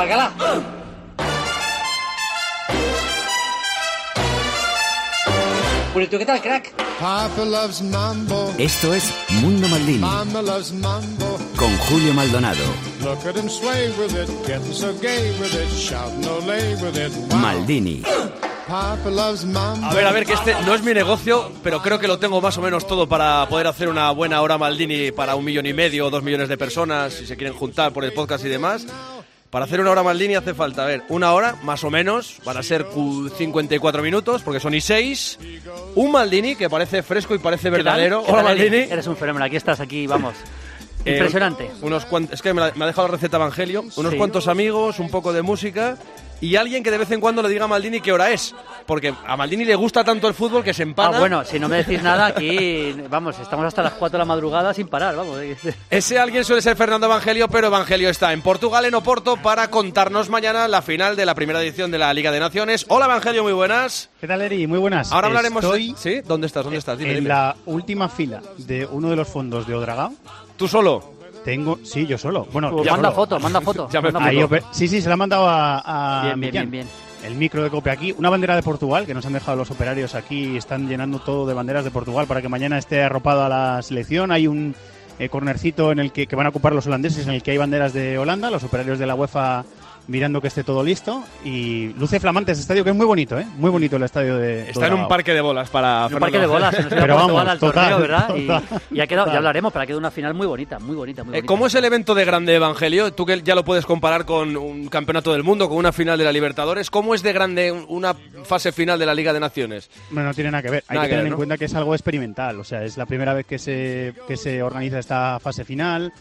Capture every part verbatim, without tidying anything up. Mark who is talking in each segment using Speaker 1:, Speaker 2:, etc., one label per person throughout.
Speaker 1: bacalá. Purito, ¿qué tal, crack?
Speaker 2: Papa loves mambo.
Speaker 3: Esto es Mundo Maldini.
Speaker 2: Mama loves mambo.
Speaker 3: Con Julio Maldonado.
Speaker 2: Look at him sway with it, getting so gay with it, shouting olé with it. Wow.
Speaker 3: Maldini.
Speaker 2: Papa loves mambo.
Speaker 4: A ver, a ver, que este no es mi negocio, pero creo que lo tengo más o menos todo para poder hacer una buena hora Maldini para un millón y medio o dos millones de personas, si se quieren juntar por el podcast y demás. Para hacer una hora Maldini hace falta, a ver, una hora, más o menos, van a ser cincuenta y cuatro minutos, porque son y seis. Un Maldini que parece fresco y parece verdadero.
Speaker 5: ¿Qué
Speaker 4: Hola,
Speaker 5: tal,
Speaker 4: Maldini.
Speaker 5: Eres un fenómeno, aquí estás, aquí, vamos.
Speaker 4: Eh,
Speaker 5: Impresionante.
Speaker 4: unos cuantos, es que me, la, me ha dejado la receta Evangelio. Unos
Speaker 5: Sí.
Speaker 4: cuantos amigos, un poco de música y alguien que de vez en cuando le diga a Maldini qué hora es. Porque a Maldini le gusta tanto el fútbol que se empana.
Speaker 5: Ah, bueno, si no me decís nada, aquí, vamos, estamos hasta las cuatro de la madrugada sin parar, vamos.
Speaker 4: Ese alguien suele ser Fernando Evangelio, pero Evangelio está en Portugal, en Oporto, para contarnos mañana la final de la primera edición de la Liga de Naciones. Hola, Evangelio, muy buenas.
Speaker 6: ¿Qué tal, Eri? Muy buenas.
Speaker 4: Ahora hablaremos...
Speaker 6: Estoy
Speaker 4: ¿Sí? ¿Dónde estás? ¿Dónde estás? Dime,
Speaker 6: en
Speaker 4: dime.
Speaker 6: la última fila de uno de los fondos de Odragao.
Speaker 4: ¿Tú solo?
Speaker 6: Tengo... Sí, yo solo. Bueno,
Speaker 5: Pues
Speaker 6: yo
Speaker 5: manda
Speaker 6: solo.
Speaker 5: foto, manda foto.
Speaker 4: Ya me
Speaker 5: manda
Speaker 6: Ahí
Speaker 5: foto.
Speaker 6: ope- Sí, sí, se la ha mandado a, a
Speaker 5: Bien, bien,
Speaker 6: Millán.
Speaker 5: bien, bien.
Speaker 6: El micro de Cope aquí. Una bandera de Portugal, que nos han dejado los operarios aquí. Están llenando todo de banderas de Portugal para que mañana esté arropado a la selección. Hay un eh, cornercito en el que, que van a ocupar los holandeses, en el que hay banderas de Holanda. Los operarios de la UEFA mirando que esté todo listo. Y luce flamante ese estadio, que es muy bonito, ¿eh? Muy bonito el estadio de
Speaker 4: Está en un
Speaker 6: Odragao.
Speaker 4: parque de bolas para
Speaker 5: Un
Speaker 4: Fernando
Speaker 5: parque de bolas, se nos queda
Speaker 6: Pero
Speaker 5: Portugal
Speaker 6: vamos,
Speaker 5: al torneo,
Speaker 6: total,
Speaker 5: ¿verdad? Y-
Speaker 6: total,
Speaker 5: Y, ha quedado,
Speaker 6: total.
Speaker 5: ya hablaremos, pero ha quedado una final muy bonita, muy bonita, muy
Speaker 4: Eh,
Speaker 5: bonita.
Speaker 4: ¿Cómo es el evento de grande, Evangelio? Tú que ya lo puedes comparar con un campeonato del mundo, con una final de la Libertadores. ¿Cómo es de grande un- una fase final de la Liga de Naciones?
Speaker 6: Bueno, no tiene nada que ver. Hay
Speaker 4: Nada
Speaker 6: que
Speaker 4: que
Speaker 6: tener
Speaker 4: ver,
Speaker 6: en
Speaker 4: ¿no?
Speaker 6: cuenta que es algo experimental. O sea, es la primera vez que se, que se organiza esta fase final.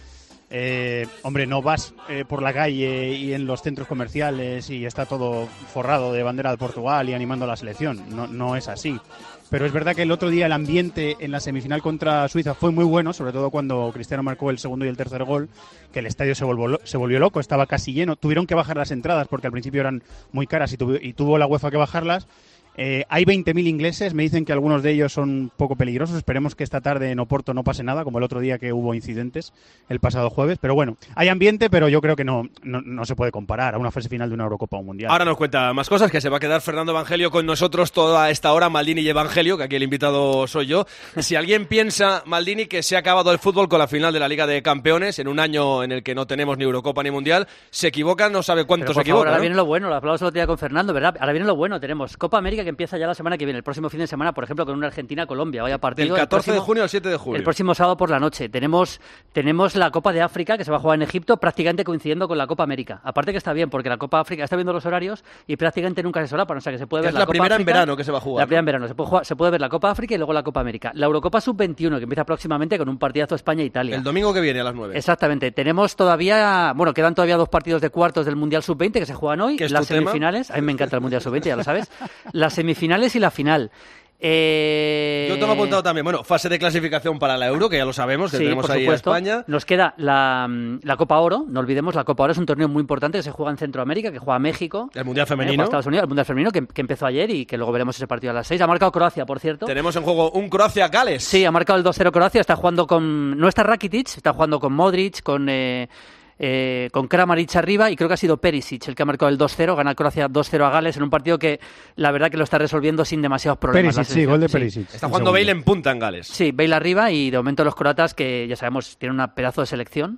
Speaker 6: Eh, hombre, no vas eh, por la calle y en los centros comerciales y está todo forrado de bandera de Portugal y animando a la selección. No, no es así. Pero es verdad que el otro día el ambiente en la semifinal contra Suiza fue muy bueno, sobre todo cuando Cristiano marcó el segundo y el tercer gol, que el estadio se volvió, lo- se volvió loco, estaba casi lleno. Tuvieron que bajar las entradas porque al principio eran muy caras y, tuvo- y tuvo la UEFA que bajarlas. Eh, hay veinte mil ingleses, me dicen que algunos de ellos son un poco peligrosos. Esperemos que esta tarde en Oporto no pase nada, como el otro día que hubo incidentes el pasado jueves. Pero bueno, hay ambiente, pero yo creo que no, no, no se puede comparar a una fase final de una Eurocopa o un Mundial.
Speaker 4: Ahora nos cuenta más cosas, que se va a quedar Fernando Evangelio con nosotros toda esta hora, Maldini y Evangelio, que aquí el invitado soy yo. Si alguien piensa, Maldini, que se ha acabado el fútbol con la final de la Liga de Campeones, en un año en el que no tenemos ni Eurocopa ni Mundial, se equivoca, no sabe cuánto
Speaker 5: Pero,
Speaker 4: se
Speaker 5: por favor,
Speaker 4: equivoca,
Speaker 5: ahora
Speaker 4: ¿no?
Speaker 5: viene lo bueno, lo hablamos el otro día con Fernando, ¿verdad? Ahora viene lo bueno, tenemos Copa América que empieza ya la semana que viene, el próximo fin de semana, por ejemplo, con una Argentina-Colombia, vaya partido.
Speaker 4: Del
Speaker 5: el
Speaker 4: catorce de
Speaker 5: próximo-
Speaker 4: junio al siete de julio.
Speaker 5: El próximo sábado por la noche. Tenemos, tenemos la Copa de África, que se va a jugar en Egipto, prácticamente coincidiendo con la Copa América. Aparte que está bien, porque la Copa África está viendo los horarios y prácticamente nunca se solapan, o sea que se puede ver
Speaker 4: Es
Speaker 5: la,
Speaker 4: la
Speaker 5: Copa
Speaker 4: primera en
Speaker 5: África-
Speaker 4: verano que se va a jugar,
Speaker 5: La primera
Speaker 4: ¿no?
Speaker 5: en verano. Se puede, jugar- se puede ver la Copa África y luego la Copa América. La Eurocopa sub veintiuno, que empieza próximamente con un partidazo España-Italia.
Speaker 4: El domingo que viene a las nueve.
Speaker 5: Exactamente. Tenemos todavía, bueno, quedan todavía dos partidos de cuartos del Mundial sub veinte que se juegan hoy.
Speaker 4: ¿Qué es
Speaker 5: Las
Speaker 4: tu tema?
Speaker 5: semifinales. A mí me encanta el Mundial sub veinte, ya lo sabes. Las semifinales y la final. Eh...
Speaker 4: Yo tengo apuntado también, bueno, fase de clasificación para la Euro, que ya lo sabemos, que
Speaker 5: Sí,
Speaker 4: tenemos
Speaker 5: por
Speaker 4: ahí
Speaker 5: supuesto.
Speaker 4: a España.
Speaker 5: Nos queda la, la Copa Oro, no olvidemos, la Copa Oro es un torneo muy importante que se juega en Centroamérica, que juega México.
Speaker 4: El Mundial
Speaker 5: eh,
Speaker 4: Femenino.
Speaker 5: juega Estados Unidos, el Mundial Femenino, que, que empezó ayer y que luego veremos ese partido a las seis. Ha marcado Croacia, por cierto.
Speaker 4: Tenemos en juego un Croacia-Gales.
Speaker 5: Sí, ha marcado el dos cero Croacia, está jugando con... No está Rakitic, está jugando con Modric, con... Eh, eh, con Kramaric arriba y creo que ha sido Perisic el que ha marcado el dos cero, gana Croacia dos cero a Gales en un partido que la verdad que lo está resolviendo sin demasiados problemas.
Speaker 6: Perisic,
Speaker 5: la
Speaker 6: sí,
Speaker 5: selección.
Speaker 6: gol de
Speaker 5: Sí.
Speaker 6: Perisic.
Speaker 4: Está jugando
Speaker 6: Un
Speaker 4: Bale
Speaker 6: segundo.
Speaker 4: en punta en Gales.
Speaker 5: Sí, Bale arriba y de momento los croatas, que ya sabemos tienen una pedazo de selección,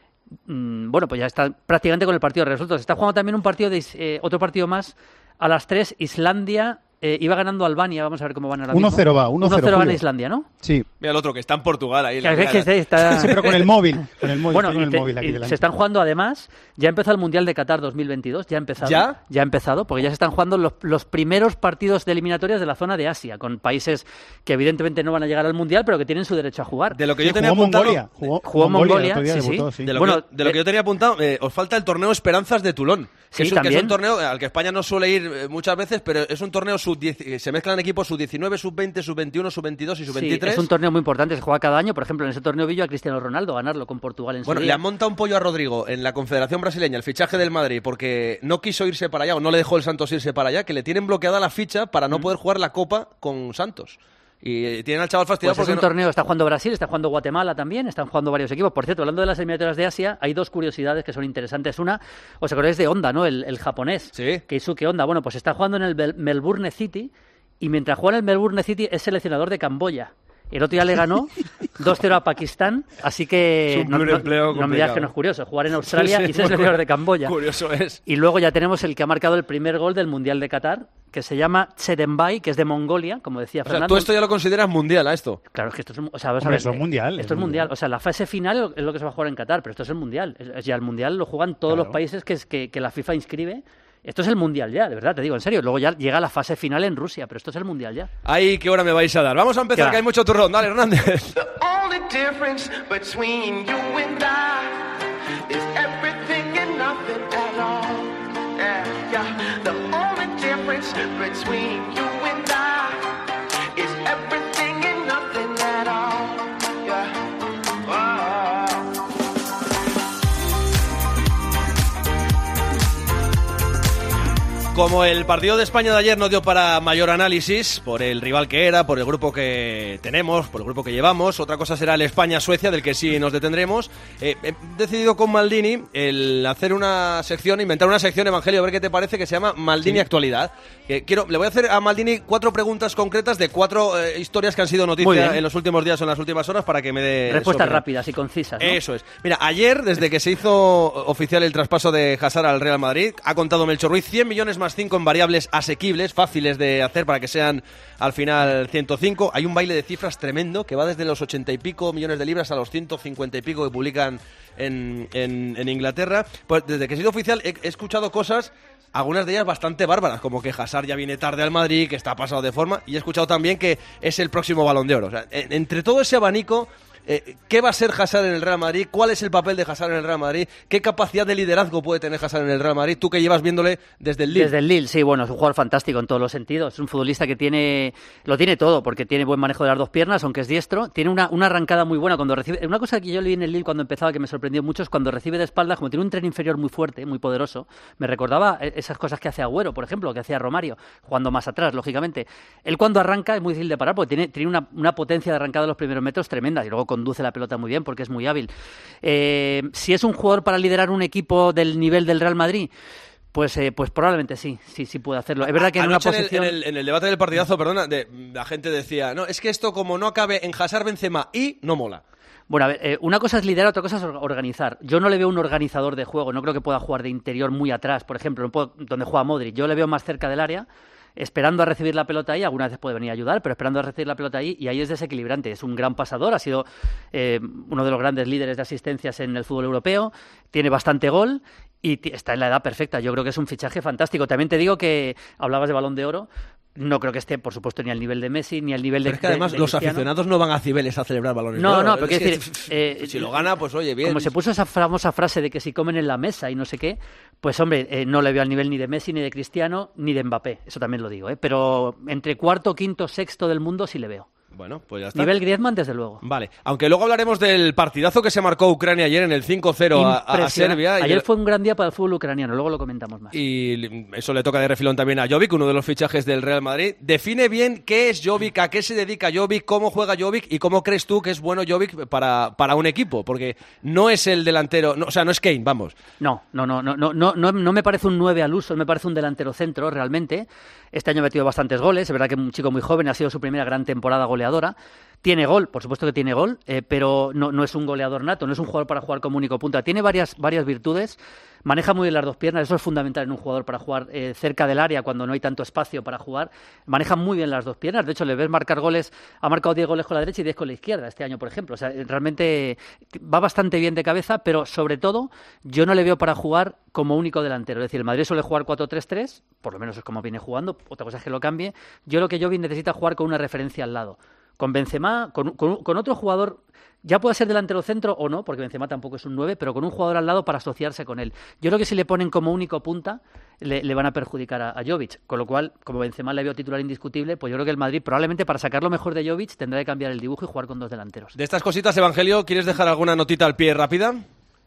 Speaker 5: mm, bueno, pues ya están prácticamente con el partido resuelto. Se está jugando también un partido, de, eh, otro partido más a las tres, Islandia. Eh, iba ganando Albania, vamos a ver cómo van ahora mismo.
Speaker 6: uno cero va, uno cero,
Speaker 5: gana
Speaker 6: Julio.
Speaker 5: Islandia, ¿no?
Speaker 6: Sí.
Speaker 4: Mira el otro, que está en Portugal ahí.
Speaker 5: Claro,
Speaker 4: la-
Speaker 5: es que se, está-
Speaker 6: Sí, pero con el móvil. Con el móvil,
Speaker 5: Bueno,
Speaker 6: estoy con
Speaker 5: y
Speaker 6: el
Speaker 5: te-
Speaker 6: móvil aquí
Speaker 5: y
Speaker 6: delante.
Speaker 5: se están jugando además, ya ha empezado el Mundial de Qatar dos mil veintidós, ya ha empezado.
Speaker 4: ¿Ya?
Speaker 5: Ya ha empezado, porque ya se están jugando los, los primeros partidos de eliminatorias de la zona de Asia, con países que evidentemente no van a llegar al Mundial, pero que tienen su derecho a jugar.
Speaker 4: De lo que
Speaker 6: Sí,
Speaker 4: yo tenía
Speaker 6: jugó
Speaker 4: apuntado...
Speaker 6: Mongolia. Jugó,
Speaker 5: Jugó
Speaker 6: Mongolia,
Speaker 5: Mongolia,
Speaker 6: el otro día
Speaker 5: sí, sí.
Speaker 6: debutó, sí.
Speaker 4: De lo,
Speaker 5: Bueno,
Speaker 4: que, de lo que
Speaker 5: eh,
Speaker 4: yo tenía apuntado, eh, os falta el torneo Esperanzas de Toulon.
Speaker 5: Sí,
Speaker 4: que, es un, que es
Speaker 5: también.
Speaker 4: un torneo al que España no suele ir eh, muchas veces, pero es un torneo sub diez, eh, se mezclan equipos sub diecinueve, sub veinte, sub veintiuno, sub veintidós y sub
Speaker 5: Sí,
Speaker 4: veintitrés.
Speaker 5: es un torneo muy importante, se juega cada año. Por ejemplo, en ese torneo vi yo a Cristiano Ronaldo ganarlo con Portugal en su
Speaker 4: Bueno, le
Speaker 5: día.
Speaker 4: han montado un pollo a Rodrigo en la Confederación Brasileña, el fichaje del Madrid, porque no quiso irse para allá o no le dejó el Santos irse para allá, que le tienen bloqueada la ficha para no poder jugar la Copa con Santos. Y tienen al chaval fastidiado
Speaker 5: Pues es
Speaker 4: porque
Speaker 5: un
Speaker 4: no...
Speaker 5: torneo, está jugando Brasil, está jugando Guatemala también, están jugando varios equipos. Por cierto, hablando de las eliminatorias de Asia, hay dos curiosidades que son interesantes. Una, os acordáis de Honda, ¿no? El, el japonés,
Speaker 4: Sí.
Speaker 5: Keisuke Honda. Bueno, pues está jugando en el Mel- Melbourne City y mientras juega en el Melbourne City es seleccionador de Camboya. El otro día le ganó dos cero a Pakistán, así que
Speaker 4: Es un
Speaker 5: no, no,
Speaker 4: pluriempleo
Speaker 5: no me digas
Speaker 4: complicado.
Speaker 5: que no es curioso, jugar en Australia
Speaker 4: Sí, sí,
Speaker 5: y ser
Speaker 4: muy
Speaker 5: seleccionador de Camboya.
Speaker 4: Curioso es.
Speaker 5: Y luego ya tenemos el que ha marcado el primer gol del Mundial de Qatar, que se llama Cherenbay, que es de Mongolia, como decía
Speaker 4: O sea,
Speaker 5: Fernando.
Speaker 4: tú esto ya lo consideras mundial, ¿a esto?
Speaker 5: Claro, es que esto es, un- o sea, vas a
Speaker 6: Hombre,
Speaker 5: ver,
Speaker 6: esto es
Speaker 5: eh,
Speaker 6: mundial,
Speaker 5: Esto
Speaker 6: es
Speaker 5: es mundial. O sea, la fase final es lo que se va a jugar en Qatar, pero esto es el mundial. Es- es ya el mundial lo juegan todos
Speaker 6: Claro.
Speaker 5: los países que, es- que, que la FIFA inscribe. Esto es el mundial ya, de verdad, te digo, en serio. Luego ya llega la fase final en Rusia, pero esto es el mundial ya.
Speaker 4: Ay, ¿qué hora me vais a dar? Vamos a empezar,
Speaker 5: Ya.
Speaker 4: que hay mucho turrón. Dale, Hernández.
Speaker 7: The only difference between you and I is everything and nothing at all. Yeah, yeah. The only difference between you and I is everything and nothing at all. Yeah. Oh.
Speaker 4: Como el partido de España de ayer no dio para mayor análisis, por el rival que era, por el grupo que tenemos, por el grupo que llevamos, otra cosa será el España-Suecia, del que sí nos detendremos. Eh, he decidido con Maldini el hacer una sección, inventar una sección, Evangelio, a ver qué te parece, que se llama Maldini Actualidad. Que quiero, le voy a hacer a Maldini cuatro preguntas concretas de cuatro eh, historias que han sido
Speaker 5: Muy
Speaker 4: noticia
Speaker 5: bien.
Speaker 4: en los últimos días o en las últimas horas para que me dé su
Speaker 5: Respuestas
Speaker 4: opinión.
Speaker 5: rápidas y concisas, ¿no?
Speaker 4: Eso es. Mira, ayer, desde que se hizo oficial el traspaso de Hazard al Real Madrid, ha contado Melchor Ruiz cien millones más cinco en variables asequibles, fáciles de hacer para que sean al final ciento cinco. Hay un baile de cifras tremendo que va desde los ochenta y pico millones de libras a los ciento cincuenta y pico que publican en, en, en Inglaterra. Pues desde que se hizo oficial he, he escuchado cosas, algunas de ellas bastante bárbaras, como que Hazard ya viene tarde al Madrid, que está pasado de forma, y he escuchado también que es el próximo Balón de Oro. O sea, en- entre todo ese abanico, eh, ¿qué va a ser Hazard en el Real Madrid? ¿Cuál es el papel de Hazard en el Real Madrid? ¿Qué capacidad de liderazgo puede tener Hazard en el Real Madrid? Tú que llevas viéndole desde el Lille.
Speaker 5: Desde el Lille, sí, bueno, es un jugador fantástico en todos los sentidos. Es un futbolista que tiene, lo tiene todo, porque tiene buen manejo de las dos piernas, aunque es diestro. Tiene una, una arrancada muy buena cuando recibe. Una cosa que yo le vi en el Lille cuando empezaba que me sorprendió mucho es cuando recibe de espaldas, como tiene un tren inferior muy fuerte, muy poderoso. Me recordaba esas cosas que hace Agüero, por ejemplo, que hacía Romario, jugando más atrás, lógicamente. Él cuando arranca es muy difícil de parar, porque tiene, tiene una, una potencia de arrancada en los primeros metros tremenda, y luego conduce la pelota muy bien porque es muy hábil. Eh, si es un jugador para liderar un equipo del nivel del Real Madrid, pues, eh, pues probablemente sí, sí, sí puede hacerlo. Es verdad que en una
Speaker 4: Anoche en el-
Speaker 5: posición...
Speaker 4: en, el, en el debate del partidazo, perdona, de, la gente decía, no, es que esto como no acabe en Hazard, Benzema y no mola.
Speaker 5: Bueno, a ver, eh, una cosa es liderar, otra cosa es or- organizar. Yo no le veo un organizador de juego, no creo que pueda jugar de interior muy atrás, por ejemplo, no puedo- donde juega Modric. Yo le veo más cerca del área, esperando a recibir la pelota ahí, algunas veces puede venir a ayudar, pero esperando a recibir la pelota ahí, y ahí es desequilibrante. Es un gran pasador, ha sido eh, uno de los grandes líderes de asistencias en el fútbol europeo, tiene bastante gol y t- está en la edad perfecta. Yo creo que es un fichaje fantástico. También te digo que hablabas de Balón de Oro. No creo que esté, por supuesto, ni al nivel de Messi, ni al nivel de...
Speaker 4: Pero es que
Speaker 5: de-
Speaker 4: además
Speaker 5: de
Speaker 4: los
Speaker 5: Cristiano.
Speaker 4: aficionados no van a Cibeles a celebrar balones
Speaker 5: No,
Speaker 4: de oro.
Speaker 5: no, pero
Speaker 4: Es
Speaker 5: quiero
Speaker 4: que,
Speaker 5: decir, eh,
Speaker 4: si lo gana, pues oye, bien.
Speaker 5: Como se puso esa famosa frase de que si comen en la mesa y no sé qué, pues hombre, eh, no le veo al nivel ni de Messi, ni de Cristiano, ni de Mbappé. Eso también lo digo, ¿eh? Pero entre cuarto, quinto, sexto del mundo sí le veo.
Speaker 4: Bueno, pues ya está.
Speaker 5: Nivel Griezmann, desde luego.
Speaker 4: Vale, aunque luego hablaremos del partidazo que se marcó Ucrania ayer en el cinco cero a, a
Speaker 5: Impresionante.
Speaker 4: Serbia. y
Speaker 5: Ayer
Speaker 4: el-
Speaker 5: fue un gran día para el fútbol ucraniano, luego lo comentamos más.
Speaker 4: Y eso le toca de refilón también a Jovic, uno de los fichajes del Real Madrid. Define bien qué es Jovic, a qué se dedica Jovic, cómo juega Jovic y cómo crees tú que es bueno Jovic para, para un equipo, porque no es el delantero, no, o sea, no es Kane, vamos.
Speaker 5: No, no, no, no, no, no, no, no me parece un nueve al uso, me parece un delantero centro realmente. Este año ha metido bastantes goles, es verdad que es un chico muy joven, ha sido su primera gran temporada goleadora. Tiene gol, por supuesto que tiene gol, eh, pero no, no es un goleador nato, no es un jugador para jugar como único punta. Tiene varias, varias virtudes, maneja muy bien las dos piernas, eso es fundamental en un jugador para jugar eh, cerca del área cuando no hay tanto espacio para jugar. Maneja muy bien las dos piernas, de hecho le ves marcar goles, ha marcado diez goles con la derecha y diez con la izquierda este año, por ejemplo. O sea, realmente va bastante bien de cabeza, pero sobre todo yo no le veo para jugar como único delantero. Es decir, el Madrid suele jugar cuatro tres tres, por lo menos es como viene jugando, otra cosa es que lo cambie. Yo lo que Jovic necesita jugar con una referencia al lado. Con Benzema, con, con, con otro jugador, ya puede ser delantero centro o no, porque Benzema tampoco es un nueve, pero con un jugador al lado para asociarse con él. Yo creo que si le ponen como único punta, le, le van a perjudicar a, a Jovic. Con lo cual, como Benzema le veo titular indiscutible, pues yo creo que el Madrid probablemente para sacar lo mejor de Jovic tendrá que cambiar el dibujo y jugar con dos delanteros.
Speaker 4: De estas cositas, Evangelio, ¿quieres dejar alguna notita al pie rápida?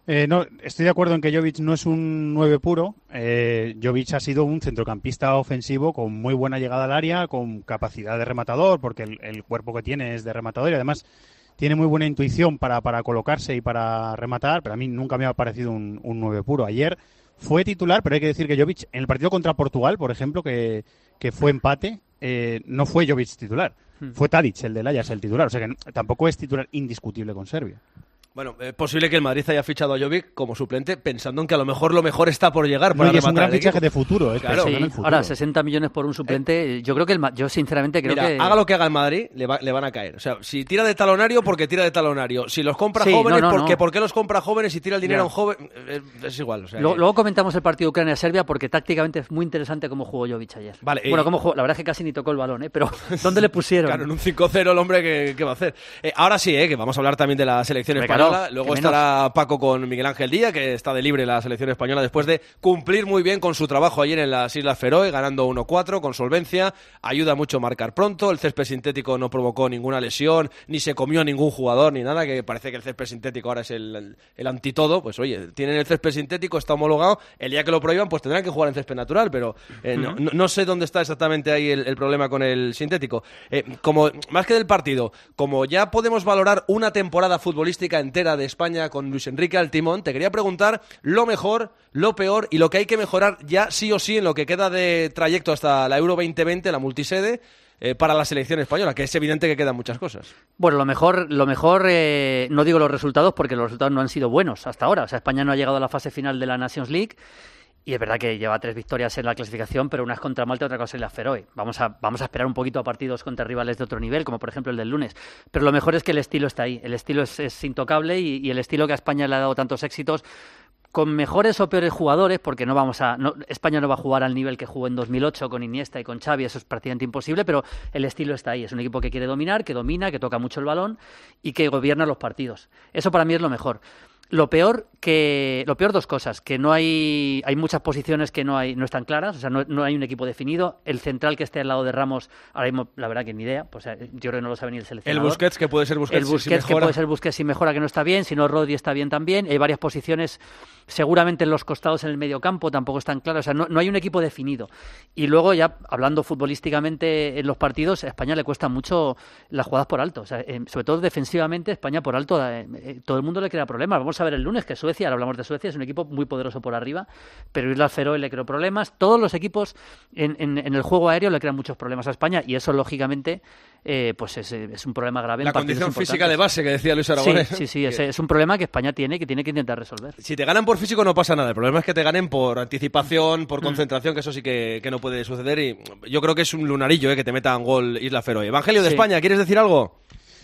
Speaker 6: Eh, no, estoy de acuerdo en que Jovic no es un nueve puro. Eh, Jovic ha sido un centrocampista ofensivo con muy buena llegada al área, con capacidad de rematador, porque el, el cuerpo que tiene es de rematador y además tiene muy buena intuición para, para colocarse y para rematar, pero a mí nunca me ha parecido un, un nueve puro. Ayer fue titular, pero hay que decir que Jovic, en el partido contra Portugal, por ejemplo, que, que fue empate, eh, no fue Jovic titular. Hmm. Fue Tadic, el del Ajax, el titular. O sea que no, tampoco es titular indiscutible con Serbia.
Speaker 4: Bueno, es posible que el Madrid haya fichado a Jovic como suplente pensando en que a lo mejor lo mejor está por llegar para
Speaker 6: no, y es un gran fichaje
Speaker 4: equipo.
Speaker 6: de futuro. Es
Speaker 4: claro.
Speaker 5: Sí,
Speaker 6: el futuro.
Speaker 5: Ahora, sesenta millones por un suplente, eh, yo creo que el, yo sinceramente creo
Speaker 4: Mira,
Speaker 5: que...
Speaker 4: haga lo que haga el Madrid, le, va, le van a caer. O sea, si tira de talonario, porque tira de talonario. Si los compra
Speaker 5: sí,
Speaker 4: jóvenes,
Speaker 5: no, no,
Speaker 4: porque
Speaker 5: no.
Speaker 4: ¿por qué los compra jóvenes y tira el dinero
Speaker 5: Ya.
Speaker 4: a un joven? Es, es igual. O sea,
Speaker 5: luego,
Speaker 4: que...
Speaker 5: luego comentamos el partido Ucrania-Serbia porque tácticamente es muy interesante cómo jugó Jovic ayer.
Speaker 4: Vale,
Speaker 5: bueno,
Speaker 4: y...
Speaker 5: cómo jugó, la verdad es que casi ni tocó el balón, ¿eh? Pero ¿dónde le pusieron?
Speaker 4: Claro, en un cinco cero el hombre, ¿qué, qué va a hacer? Eh, ahora sí, eh, que vamos a hablar también de la selección
Speaker 5: Me
Speaker 4: española.
Speaker 5: claro,
Speaker 4: Luego
Speaker 5: que
Speaker 4: estará Paco con Miguel Ángel Díaz, que está de libre la selección española después de cumplir muy bien con su trabajo ayer en las Islas Feroe, ganando uno cuatro con solvencia. Ayuda mucho marcar pronto. El césped sintético no provocó ninguna lesión, ni se comió a ningún jugador, ni nada, que parece que el césped sintético ahora es el, el, el antitodo. Pues oye, tienen el césped sintético, está homologado. El día que lo prohíban, pues tendrán que jugar en césped natural, pero eh, no, no, no sé dónde está exactamente ahí el, el problema con el sintético. Eh, como más que del partido, como ya podemos valorar una temporada futbolística entera de España con Luis Enrique al timón, te quería preguntar lo mejor, lo peor y lo que hay que mejorar ya sí o sí en lo que queda de trayecto hasta la Euro veinte veinte, la multisede, eh, para la selección española, que es evidente que quedan muchas cosas.
Speaker 5: Bueno, lo mejor, lo mejor eh, no digo los resultados porque los resultados no han sido buenos hasta ahora. O sea, España no ha llegado a la fase final de la Nations League. Y es verdad que lleva tres victorias en la clasificación, pero una es contra Malta y otra cosa en la Feroe. Vamos a, vamos a esperar un poquito a partidos contra rivales de otro nivel, como por ejemplo el del lunes. Pero lo mejor es que el estilo está ahí. El estilo es, es intocable y, y el estilo que a España le ha dado tantos éxitos, con mejores o peores jugadores, porque no vamos a no, España no va a jugar al nivel que jugó en dos mil ocho con Iniesta y con Xavi, eso es prácticamente imposible, pero el estilo está ahí. Es un equipo que quiere dominar, que domina, que toca mucho el balón y que gobierna los partidos. Eso para mí es lo mejor. Lo peor que lo peor dos cosas, que no hay hay muchas posiciones que no hay no están claras, o sea, no, no hay un equipo definido. El central que esté al lado de Ramos, ahora mismo la verdad que ni idea, pues yo creo que no lo sabe ni el seleccionador.
Speaker 4: El Busquets, que puede ser Busquets,
Speaker 5: el Busquets
Speaker 4: si
Speaker 5: que puede ser Busquets si mejora, que no está bien, si no Rodri está bien también. Hay varias posiciones, seguramente en los costados, en el medio campo tampoco están claras, o sea, no, no hay un equipo definido. Y luego ya hablando futbolísticamente en los partidos, a España le cuesta mucho las jugadas por alto, o sea, eh, sobre todo defensivamente España por alto, eh, eh, todo el mundo le crea problemas. Vamos a ver el lunes que Suecia, ahora hablamos de Suecia, es un equipo muy poderoso por arriba, pero Islas Feroe le creó problemas. Todos los equipos en, en, en el juego aéreo le crean muchos problemas a España y eso lógicamente eh, pues es, es un problema grave.
Speaker 4: La
Speaker 5: en partidos
Speaker 4: condición
Speaker 5: importantes.
Speaker 4: física de base que decía Luis Aragonés.
Speaker 5: Sí, sí, sí, es, es un problema que España tiene que tiene que intentar resolver.
Speaker 4: Si te ganan por físico no pasa nada, el problema es que te ganen por anticipación, por concentración, que eso sí que, que no puede suceder y yo creo que es un lunarillo eh, que te metan gol Isla Feroe. Evangelio de
Speaker 5: Sí.
Speaker 4: España, ¿quieres decir algo?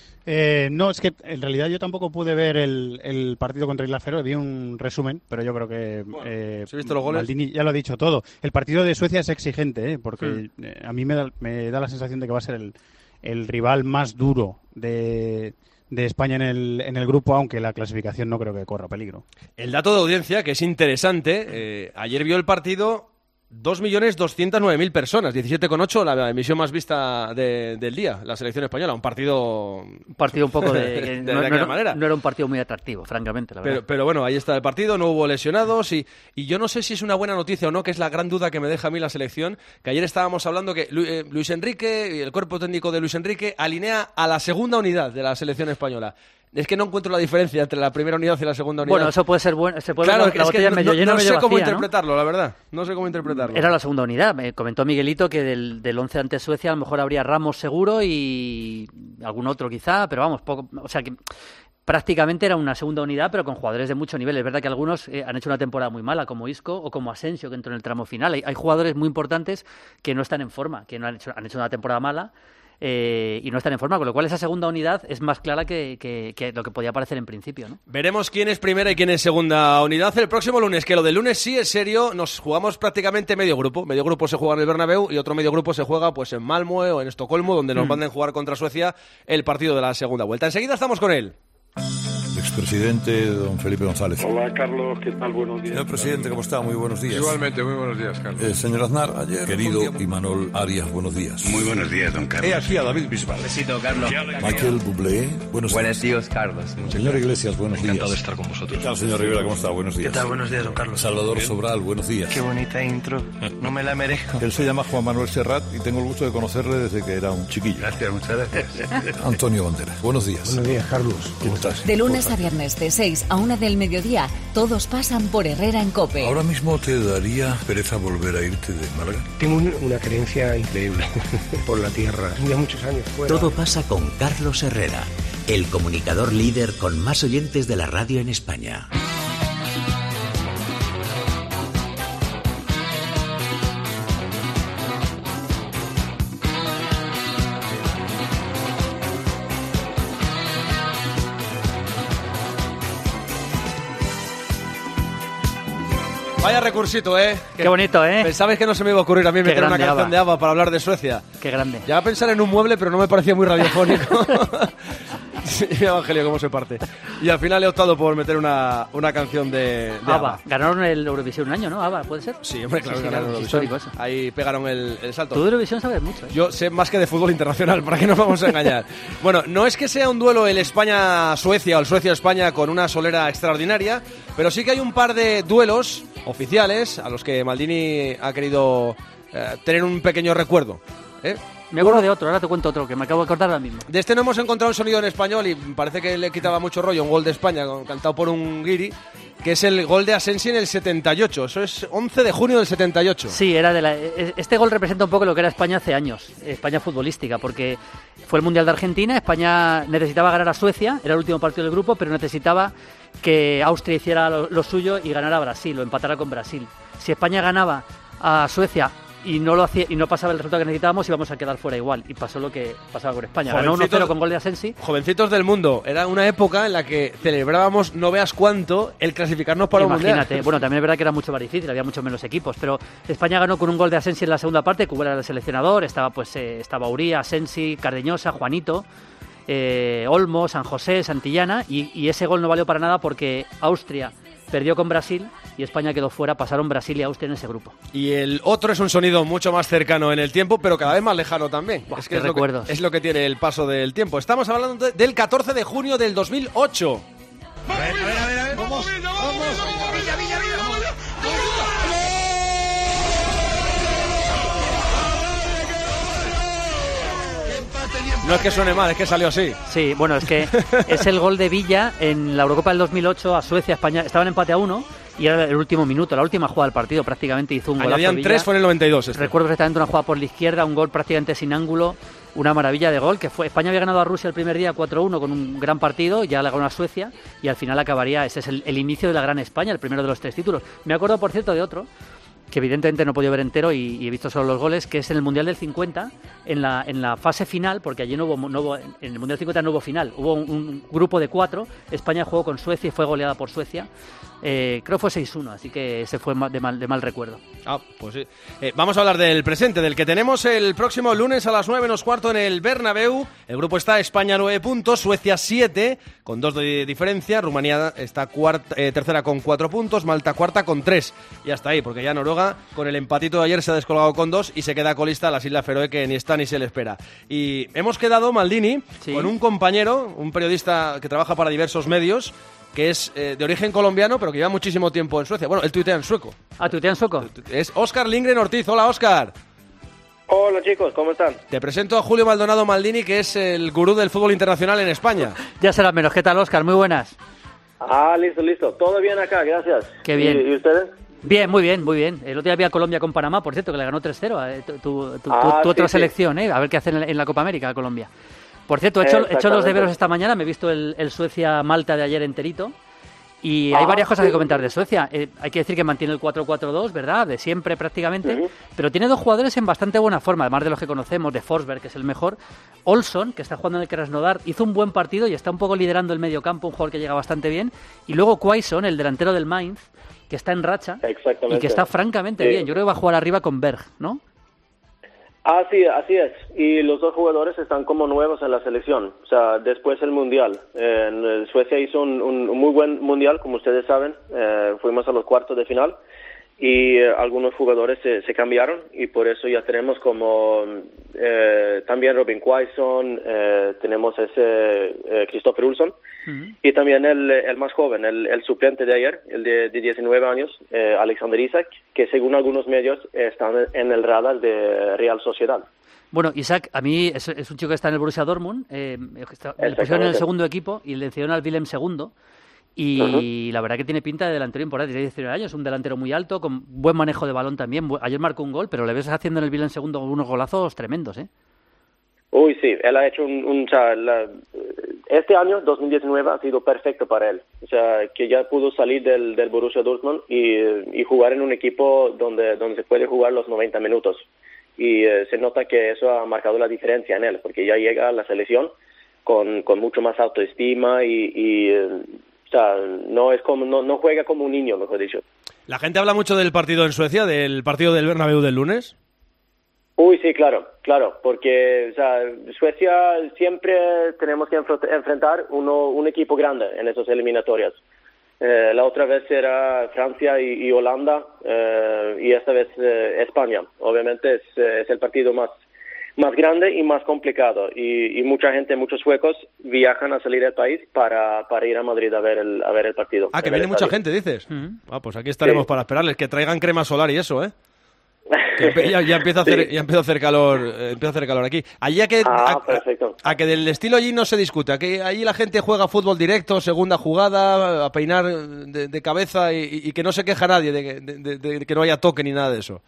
Speaker 6: Eh, no, es que en realidad yo tampoco pude ver el, el partido contra Islas Feroe, vi un resumen, pero yo creo que
Speaker 4: Bueno,
Speaker 6: eh,
Speaker 4: ¿has visto los goles?
Speaker 6: Maldini ya lo ha dicho todo. El partido de Suecia es exigente, ¿eh? porque
Speaker 5: Hmm.
Speaker 6: eh, a mí me da, me da la sensación de que va a ser el, el rival más duro de, de España en el, en el grupo, aunque la clasificación no creo que corra peligro.
Speaker 4: El dato de audiencia, que es interesante, eh, ayer vio el partido dos millones doscientas nueve mil personas, diecisiete coma ocho, la emisión más vista de, del día, la selección española, un partido...
Speaker 5: Un partido un poco de...
Speaker 4: de,
Speaker 5: no,
Speaker 4: de
Speaker 5: no
Speaker 4: aquella
Speaker 5: era,
Speaker 4: manera.
Speaker 5: no era un partido muy atractivo, francamente, la verdad.
Speaker 4: Pero, pero bueno, ahí está el partido, no hubo lesionados y, y yo no sé si es una buena noticia o no, que es la gran duda que me deja a mí la selección, que ayer estábamos hablando que Lu, eh, Luis Enrique y el cuerpo técnico de Luis Enrique alinea a la segunda unidad de la selección española. Es que no encuentro la diferencia entre la primera unidad y la segunda unidad.
Speaker 5: Bueno, eso puede ser bueno, se puede
Speaker 4: Claro,
Speaker 5: ver la, la
Speaker 4: es que
Speaker 5: botella
Speaker 4: no,
Speaker 5: medio
Speaker 4: no-
Speaker 5: llena,
Speaker 4: no
Speaker 5: medio
Speaker 4: sé cómo
Speaker 5: vacía, ¿no?
Speaker 4: interpretarlo, la verdad. No sé cómo interpretarlo.
Speaker 5: Era la segunda unidad. Me comentó Miguelito que del, del once ante Suecia a lo mejor habría Ramos seguro y algún otro quizá, pero vamos, poco, o sea que prácticamente era una segunda unidad, pero con jugadores de mucho nivel. Es verdad que algunos eh, han hecho una temporada muy mala, como Isco o como Asensio, que entró en el tramo final. Hay, hay jugadores muy importantes que no están en forma, que no han hecho, han hecho una temporada mala. Eh, y no están en forma, con lo cual esa segunda unidad es más clara que, que, que lo que podía parecer en principio, ¿no?
Speaker 4: Veremos quién es primera y quién es segunda unidad el próximo lunes, que lo del lunes sí es serio, nos jugamos prácticamente medio grupo. Medio grupo se juega en el Bernabéu y otro medio grupo se juega pues en Malmö o en Estocolmo, donde nos
Speaker 5: Mm.
Speaker 4: manden jugar contra Suecia el partido de la segunda vuelta. Enseguida estamos con él.
Speaker 8: expresidente don Felipe González.
Speaker 9: Hola, Carlos, ¿qué tal? Buenos días.
Speaker 8: Señor presidente, ¿cómo está? Muy buenos días.
Speaker 9: Igualmente, muy buenos días, Carlos.
Speaker 8: Eh, señor Aznar, ayer, querido Imanol Arias, buenos días.
Speaker 10: Muy buenos días, don Carlos.
Speaker 8: He aquí a David Bisbal.
Speaker 10: Besito, Carlos.
Speaker 8: Michael Bublé, buenos
Speaker 10: Buenos
Speaker 8: días.
Speaker 10: días, Carlos.
Speaker 8: Señor Iglesias, buenos días.
Speaker 10: Encantado de estar con vosotros.
Speaker 8: ¿Qué tal, señor Rivera? ¿Cómo está? Buenos días.
Speaker 10: ¿Qué tal? Buenos días, don Carlos.
Speaker 8: Salvador
Speaker 10: Bien.
Speaker 8: Sobral, buenos días.
Speaker 10: Qué bonita intro. No me la merezco.
Speaker 8: Él se llama Juan Manuel Serrat y tengo el gusto de conocerle desde que era un chiquillo.
Speaker 10: Gracias, muchas gracias.
Speaker 8: Antonio Banderas, buenos días.
Speaker 9: Buenos días, Carlos.
Speaker 8: ¿Cómo estás?
Speaker 11: De lunes a viernes, de seis a una del mediodía, todos pasan por Herrera en COPE.
Speaker 8: Ahora mismo te daría pereza volver a irte de Málaga.
Speaker 9: Tengo un- una creencia increíble por la tierra. Ya muchos años fuera.
Speaker 12: Todo pasa con Carlos Herrera, el comunicador líder con más oyentes de la radio en España.
Speaker 4: Vaya recursito, ¿eh?
Speaker 5: Qué bonito, ¿eh?
Speaker 4: Pensabais que no se me iba a ocurrir a mí
Speaker 5: Qué
Speaker 4: meter una
Speaker 5: grande,
Speaker 4: canción
Speaker 5: Ava.
Speaker 4: de ABBA para hablar de Suecia.
Speaker 5: Qué grande.
Speaker 4: Ya a pensar en un mueble, pero no me parecía muy radiofónico. Sí, Evangelio, cómo se parte. Y al final he optado por meter una, una canción de, de ABBA.
Speaker 5: ABBA. Ganaron el Eurovisión un año, ¿no? ABBA, ¿puede ser?
Speaker 4: Sí, hombre, claro,
Speaker 5: Sí, sí,
Speaker 4: ganaron
Speaker 5: claro,
Speaker 4: Eurovisión.
Speaker 5: histórico eso.
Speaker 4: Ahí pegaron el, el salto.
Speaker 5: Tú de Eurovisión sabes mucho, ¿eh?
Speaker 4: Yo sé más que de fútbol internacional, para que nos vamos a engañar. Bueno, no es que sea un duelo el España-Suecia o el Suecia-España con una solera extraordinaria, pero sí que hay un par de duelos oficiales a los que Maldini ha querido eh, tener un pequeño recuerdo. ¿eh?
Speaker 5: Me acuerdo de otro, ahora te cuento otro, que me acabo de acordar ahora mismo.
Speaker 4: De este no hemos encontrado un sonido en español y parece que le quitaba mucho rollo un gol de España con- cantado por un guiri, que es el gol de Asensi en el setenta y ocho. Eso es once de junio del setenta y ocho.
Speaker 5: Sí, era de la, este gol representa un poco lo que era España hace años, España futbolística, porque fue el Mundial de Argentina, España necesitaba ganar a Suecia, era el último partido del grupo, pero necesitaba que Austria hiciera lo, lo suyo y ganara a Brasil, o empatara con Brasil. Si España ganaba a Suecia y no lo hacía y no pasaba el resultado que necesitábamos, íbamos a quedar fuera igual, y pasó lo que pasaba con España. Ganó uno cero con gol de Asensi.
Speaker 4: Jovencitos del mundo, era una época en la que celebrábamos no veas cuánto el clasificarnos para un
Speaker 5: Imagínate,
Speaker 4: mundial.
Speaker 5: bueno, también es verdad que era mucho más difícil, había muchos menos equipos, pero España ganó con un gol de Asensi en la segunda parte, que era el seleccionador, estaba pues eh, estaba Uría, Asensi, Cardeñosa, Juanito, eh, Olmo, San José, Santillana, y, y ese gol no valió para nada porque Austria perdió con Brasil y España quedó fuera, pasaron Brasil y Austria en ese grupo.
Speaker 4: Y el otro es un sonido mucho más cercano en el tiempo, pero cada vez más lejano también.
Speaker 5: Buah,
Speaker 4: es que
Speaker 5: qué
Speaker 4: es lo que,
Speaker 5: recuerdos.
Speaker 4: es lo que tiene el paso del tiempo. Estamos hablando de- del catorce de junio del dos mil ocho. No es que suene mal, es que salió así.
Speaker 5: Sí, bueno, es que es el gol de Villa en la Eurocopa del dos mil ocho a Suecia, España, estaban empate a uno y era el último minuto, la última jugada del partido, prácticamente hizo un golazo
Speaker 4: Añadían
Speaker 5: Villa.
Speaker 4: tres, fue en el noventa y dos. Este.
Speaker 5: Recuerdo perfectamente una jugada por la izquierda, un gol prácticamente sin ángulo, una maravilla de gol, que fue España había ganado a Rusia el primer día cuatro uno con un gran partido, ya le ganó a Suecia y al final acabaría, ese es el, el inicio de la gran España, el primero de los tres títulos. Me acuerdo, por cierto, de otro, que evidentemente no he podido ver entero y, y he visto solo los goles, que es en el Mundial del cincuenta, en la, en la fase final, porque allí no hubo, no hubo- en el Mundial del cincuenta no hubo final, hubo un, un grupo de cuatro, España jugó con Suecia y fue goleada por Suecia, eh, creo que fue seis uno, así que ese fue ma- de mal, de mal recuerdo.
Speaker 4: Ah, pues sí. Eh, vamos a hablar del presente, del que tenemos el próximo lunes a las nueve menos cuarto en el Bernabéu. El grupo está España nueve puntos, Suecia siete, con dos de diferencia. Rumanía está cuarta, eh, tercera con cuatro puntos, Malta cuarta con tres. Y hasta ahí, porque ya Noruega con el empatito de ayer se ha descolgado con dos y se queda colista las Islas Feroe, que ni está ni se le espera. Y hemos quedado, Maldini,
Speaker 5: Sí.
Speaker 4: con un compañero, un periodista que trabaja para diversos medios, que es eh, de origen colombiano, pero que lleva muchísimo tiempo en Suecia. Bueno, él tuitea en sueco.
Speaker 5: ¿Ah, tuitean sueco?
Speaker 4: Es Óscar Lindgren Ortiz. Hola, Óscar.
Speaker 13: Hola chicos, ¿cómo están?
Speaker 4: Te presento a Julio Maldonado Maldini, que es el gurú del fútbol internacional en España.
Speaker 5: Ya será menos. ¿Qué tal, Óscar? Muy buenas.
Speaker 13: Ah, listo, listo. Todo bien acá, gracias.
Speaker 5: Qué bien.
Speaker 13: ¿Y, y ustedes?
Speaker 5: Bien, muy bien, muy bien. El otro día había Colombia con Panamá, por cierto, que le ganó tres cero. eh, Tu, tu- tu-
Speaker 13: Ah,
Speaker 5: tu
Speaker 13: sí,
Speaker 5: otra
Speaker 13: sí.
Speaker 5: selección, ¿eh? A ver qué hacen en la- en la Copa América, Colombia. Por cierto, he hecho, he hecho los
Speaker 13: Exactamente.
Speaker 5: deberes esta mañana, me he visto el, el Suecia-Malta de ayer enterito. Y hay
Speaker 13: Ah,
Speaker 5: varias cosas
Speaker 13: sí.
Speaker 5: que comentar de Suecia. Eh, hay que decir que mantiene el cuatro cuatro dos, ¿verdad? De siempre prácticamente.
Speaker 13: Ujú.
Speaker 5: Pero tiene dos jugadores en bastante buena forma, además de los que conocemos, de Forsberg, que es el mejor. Olson, que está jugando en el Krasnodar, hizo un buen partido y está un poco liderando el medio campo, un jugador que llega bastante bien. Y luego Quaison, el delantero del Mainz, que está en racha y
Speaker 13: Exactamente.
Speaker 5: que está francamente
Speaker 13: Sí.
Speaker 5: bien. Yo creo que va a jugar arriba con Berg, ¿no?
Speaker 13: Ah, sí, así es. Y los dos jugadores están como nuevos en la selección. O sea, después del Mundial. Eh, en Suecia hizo un, un, un muy buen Mundial, como ustedes saben. Eh, fuimos a los cuartos de final. Y eh, algunos jugadores se, se cambiaron. Y por eso ya tenemos como eh, también Robin Quaison, eh, tenemos ese eh, Christopher Olsson. Uh-huh. Y también el, el más joven, el, el suplente de ayer, el de, de diecinueve años, eh, Alexander Isak, que según algunos medios están en el radar de Real Sociedad.
Speaker 5: Bueno, Isak, a mí es, es un chico que está en el Borussia Dortmund, eh, está, le pusieron en el segundo equipo y le decidieron al Willem segundo. Y uh-huh. la verdad que tiene pinta de delantero importante, tiene diecinueve años, un delantero muy alto, con buen manejo de balón también. Ayer marcó un gol, pero le ves haciendo en el Willem segundo unos golazos tremendos, ¿eh?
Speaker 13: Uy, sí, él ha hecho un... un o sea, la, este año, dos mil diecinueve, ha sido perfecto para él. O sea, que ya pudo salir del, del Borussia Dortmund y, y jugar en un equipo donde, donde se puede jugar los noventa minutos. Y eh, se nota que eso ha marcado la diferencia en él, porque ya llega a la selección con, con mucho más autoestima y... y o sea, no es como no, no juega como un niño, mejor dicho.
Speaker 4: ¿La gente habla mucho del partido en Suecia, del partido del Bernabéu del lunes?
Speaker 13: Uy, sí, claro, claro, porque o sea, Suecia siempre tenemos que enfrentar uno, un equipo grande en esas eliminatorias. Eh, la otra vez era Francia y, y Holanda, eh, y esta vez eh, España. Obviamente es, es el partido más más grande y más complicado, y, y mucha gente, muchos suecos viajan a salir del país para, para ir a Madrid a ver el a ver el partido.
Speaker 4: Ah, que viene mucha gente, dices. Uh-huh. Ah, pues aquí estaremos sí. para esperarles, que traigan crema solar y eso, ¿eh? Que ya, ya empieza a hacer sí. ya empieza a hacer calor, eh, empieza a hacer calor aquí. Allí a que
Speaker 13: ah,
Speaker 4: a, perfecto. A, a que del estilo allí no se discute, a que allí la gente juega fútbol directo, segunda jugada, a peinar de, de cabeza y, y que no se queja nadie de, de, de, de que no haya toque ni nada de eso.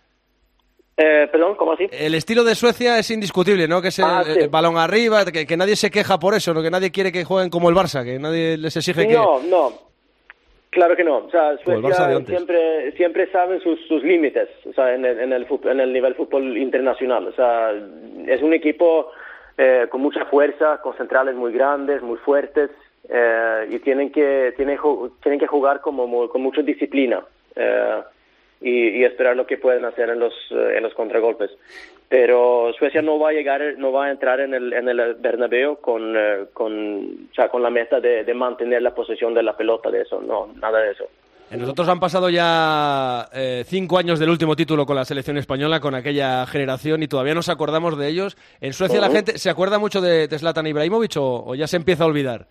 Speaker 13: Eh, perdón, ¿cómo así?
Speaker 4: El estilo de Suecia es indiscutible, ¿no? Que es el, ah, sí. el balón arriba, que, que nadie se queja por eso, ¿no? Que nadie quiere que jueguen como el Barça, que nadie les exige que...
Speaker 13: No, no, claro que no. O sea, Suecia siempre siempre sabe sus, sus límites, o sea, en el, en el en el nivel fútbol internacional. O sea, es un equipo eh, con mucha fuerza, con centrales muy grandes, muy fuertes, eh, y tienen que tienen, tienen que jugar como con mucha disciplina. Eh, Y, y esperar lo que pueden hacer en los en los contragolpes, pero Suecia no va a llegar no va a entrar en el en el Bernabéu con eh, con o sea, con la meta de, de mantener la posesión de la pelota, de eso no, nada de eso.
Speaker 4: Nosotros han pasado ya eh, cinco años del último título con la selección española, con aquella generación, y todavía nos acordamos de ellos. En Suecia uh-huh. la gente se acuerda mucho de, de Zlatan Ibrahimovic, o, o ya se empieza a olvidar.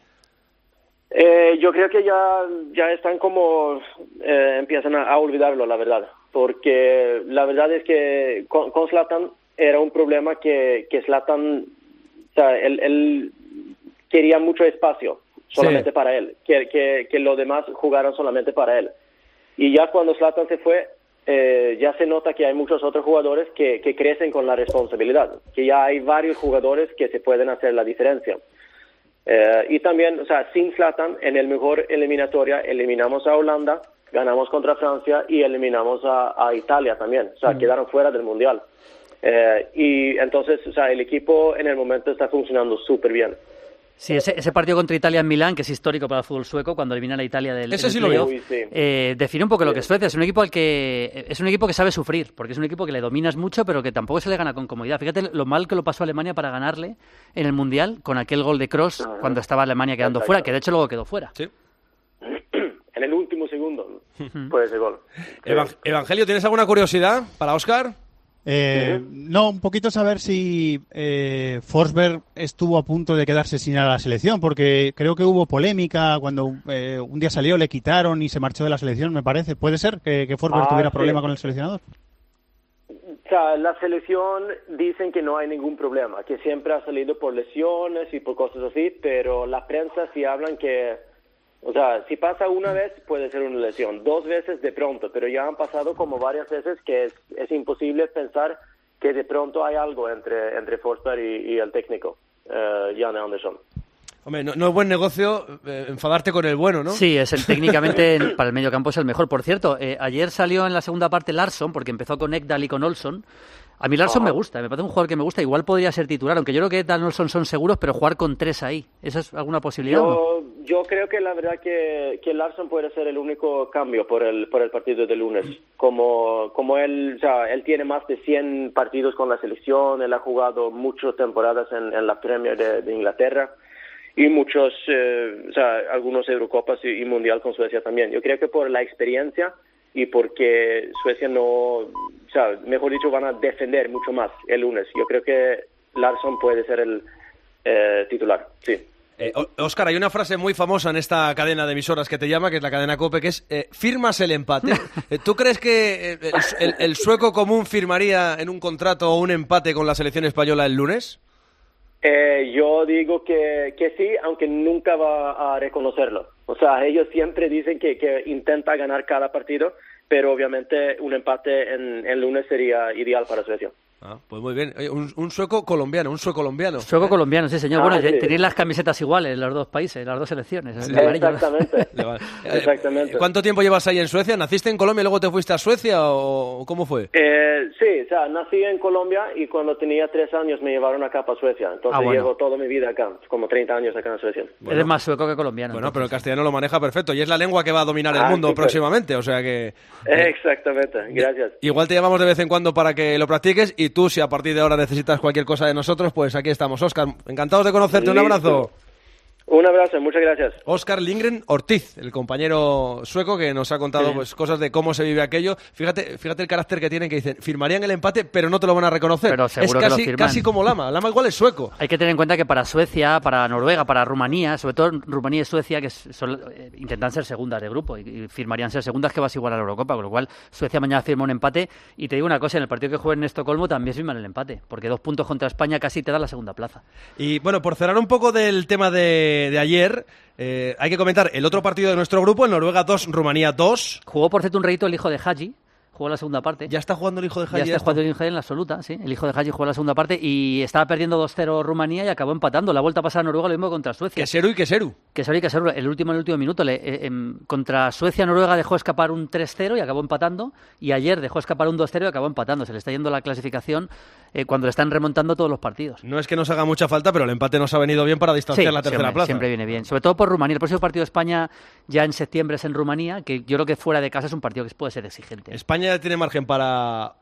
Speaker 13: Eh, yo creo que ya ya están como eh, empiezan a, a olvidarlo, la verdad, porque la verdad es que con, con Zlatan era un problema que que Zlatan, o sea, él, él quería mucho espacio solamente sí. para él, que, que que los demás jugaran solamente para él, y ya cuando Zlatan se fue, eh, ya se nota que hay muchos otros jugadores que que crecen con la responsabilidad, que ya hay varios jugadores que se pueden hacer la diferencia. Eh, y también, o sea, sin Zlatan, en el mejor eliminatoria eliminamos a Holanda, ganamos contra Francia y eliminamos a, a Italia también, o sea, mm. quedaron fuera del Mundial. Eh, y entonces, o sea, el equipo en el momento está funcionando súper bien.
Speaker 5: Sí, ese, ese partido contra Italia en Milán, que es histórico para el fútbol sueco, cuando eliminan a Italia del,
Speaker 4: Ese
Speaker 5: del
Speaker 4: sí playoff,
Speaker 5: lo sí. eh, define un poco sí. lo que es Suecia. Es un equipo al que es un equipo que sabe sufrir, porque es un equipo que le dominas mucho, pero que tampoco se le gana con comodidad. Fíjate lo mal que lo pasó Alemania para ganarle en el Mundial, con aquel gol de Kroos, uh-huh. cuando estaba Alemania quedando Exacto. fuera, que de hecho luego quedó fuera.
Speaker 4: Sí.
Speaker 13: En el último segundo fue ese gol.
Speaker 4: Evan- Evangelio, ¿tienes alguna curiosidad para Óscar?
Speaker 6: Eh, no, un poquito saber si eh, Forsberg estuvo a punto de quedarse sin a la selección, porque creo que hubo polémica cuando eh, un día salió, le quitaron y se marchó de la selección, me parece. ¿Puede ser que, que Forsberg
Speaker 13: ah,
Speaker 6: tuviera
Speaker 13: sí.
Speaker 6: problema con el seleccionador?
Speaker 13: O sea, la selección dicen que no hay ningún problema, que siempre ha salido por lesiones y por cosas así, pero la prensa sí hablan que, o sea, si pasa una vez puede ser una lesión, dos veces de pronto, pero ya han pasado como varias veces que es, es imposible pensar que de pronto hay algo entre entre Forsberg y, y el técnico, uh, Jan Andersson.
Speaker 4: Hombre, no, no es buen negocio eh, enfadarte con el bueno, ¿no?
Speaker 5: Sí, es el, técnicamente para el mediocampo es el mejor. Por cierto, eh, ayer salió en la segunda parte Larsson, porque empezó con Ekdal y con Olsson. A mí Larsson
Speaker 13: Ajá.
Speaker 5: me gusta, me parece un jugador que me gusta. Igual podría ser titular, aunque yo creo que Danielsson son seguros, pero jugar con tres ahí, ¿esa es alguna posibilidad? o no?
Speaker 13: Yo, yo creo que la verdad que, que Larsson puede ser el único cambio por el por el partido de lunes. Como como él, o sea, él tiene más de cien partidos con la selección, él ha jugado muchas temporadas en, en la Premier de, de Inglaterra y muchos, eh, o sea, algunos Eurocopas y, y Mundial con Suecia también. Yo creo que por la experiencia y porque Suecia no, o sea, mejor dicho, van a defender mucho más el lunes. Yo creo que Larsson puede ser el eh, titular, sí.
Speaker 4: Eh, Óscar, hay una frase muy famosa en esta cadena de emisoras que te llama, que es la cadena COPE, que es eh, firmas el empate. Eh, ¿Tú crees que eh, el, el, el sueco común firmaría en un contrato un empate con la selección española el lunes?
Speaker 13: Eh, yo digo que, que sí, aunque nunca va a reconocerlo. O sea, ellos siempre dicen que, que intenta ganar cada partido, pero obviamente un empate en, en lunes sería ideal para Suecia.
Speaker 4: Ah, pues muy bien. Oye, un, un sueco colombiano, un sueco colombiano.
Speaker 5: Sueco colombiano, sí señor.
Speaker 13: Ah,
Speaker 5: bueno,
Speaker 13: sí.
Speaker 5: tenéis las camisetas iguales, los dos países, las dos selecciones.
Speaker 4: Sí.
Speaker 5: el amarillo.
Speaker 13: Exactamente.
Speaker 4: Le vale. Eh,
Speaker 13: Exactamente.
Speaker 4: ¿Cuánto tiempo llevas ahí en Suecia? ¿Naciste en Colombia y luego te fuiste a Suecia o cómo fue?
Speaker 13: Eh, sí, o sea, nací en Colombia y cuando tenía tres años me llevaron acá para Suecia. Entonces
Speaker 5: Ah, bueno.
Speaker 13: llevo toda mi vida acá, como treinta años acá en Suecia.
Speaker 5: Eres más sueco que colombiano.
Speaker 4: Bueno,
Speaker 5: entonces.
Speaker 4: pero el castellano lo maneja perfecto y es la lengua que va a dominar el
Speaker 13: Ah,
Speaker 4: mundo
Speaker 13: súper.
Speaker 4: próximamente, o sea que... eh,
Speaker 13: Exactamente, gracias.
Speaker 4: Igual te llamamos de vez en cuando para que lo practiques y tú, si a partir de ahora necesitas cualquier cosa de nosotros, pues aquí estamos. Óscar, encantados de conocerte, un
Speaker 13: Listo.
Speaker 4: abrazo.
Speaker 13: Un abrazo, muchas gracias.
Speaker 4: Óscar Lindgren Ortiz, el compañero sueco que nos ha contado
Speaker 5: Sí.
Speaker 4: pues cosas de cómo se vive aquello. Fíjate, fíjate el carácter que tienen, que dicen, firmarían el empate, pero no te lo van a reconocer.
Speaker 5: Pero
Speaker 4: es
Speaker 5: seguro que lo
Speaker 4: casi,
Speaker 5: firman.
Speaker 4: casi como Lama. Lama igual es sueco.
Speaker 5: Hay que tener en cuenta que para Suecia, para Noruega, para Rumanía, sobre todo Rumanía y Suecia, que son, eh, intentan ser segundas de grupo y, y firmarían ser segundas, que vas igual a la Eurocopa, con lo cual Suecia mañana firma un empate. Y te digo una cosa, en el partido que jueguen en Estocolmo también firman el empate, porque dos puntos contra España casi te da la segunda plaza.
Speaker 4: Y bueno, por cerrar un poco del tema de, de ayer, eh, hay que comentar el otro partido de nuestro grupo, el Noruega dos, Rumanía dos.
Speaker 5: Jugó por cierto un ratito el hijo de Haji, jugó la segunda parte.
Speaker 4: Ya está jugando el hijo de Haji.
Speaker 5: Ya está
Speaker 4: esto?
Speaker 5: jugando el hijo de en la absoluta, sí. El hijo de Haji jugó la segunda parte y estaba perdiendo dos cero Rumanía y acabó empatando. La vuelta a pasar a Noruega lo mismo contra Suecia.
Speaker 4: Que Seru y que Seru.
Speaker 5: Que Seru y que Seru, el último en el último minuto. Le, eh, em, contra Suecia, Noruega dejó escapar un tres cero y acabó empatando. Y ayer dejó escapar un dos cero y acabó empatando. Se le está yendo la clasificación eh, cuando le están remontando todos los partidos.
Speaker 4: No es que nos haga mucha falta, pero el empate nos ha venido bien para distanciar
Speaker 5: Sí,
Speaker 4: la
Speaker 5: sí,
Speaker 4: tercera
Speaker 5: hombre,
Speaker 4: plaza.
Speaker 5: siempre viene bien. Sobre todo por Rumanía. El próximo partido de España ya en septiembre es en Rumanía, que yo creo que fuera de casa es un partido que puede ser exigente.
Speaker 4: España ya tiene margen para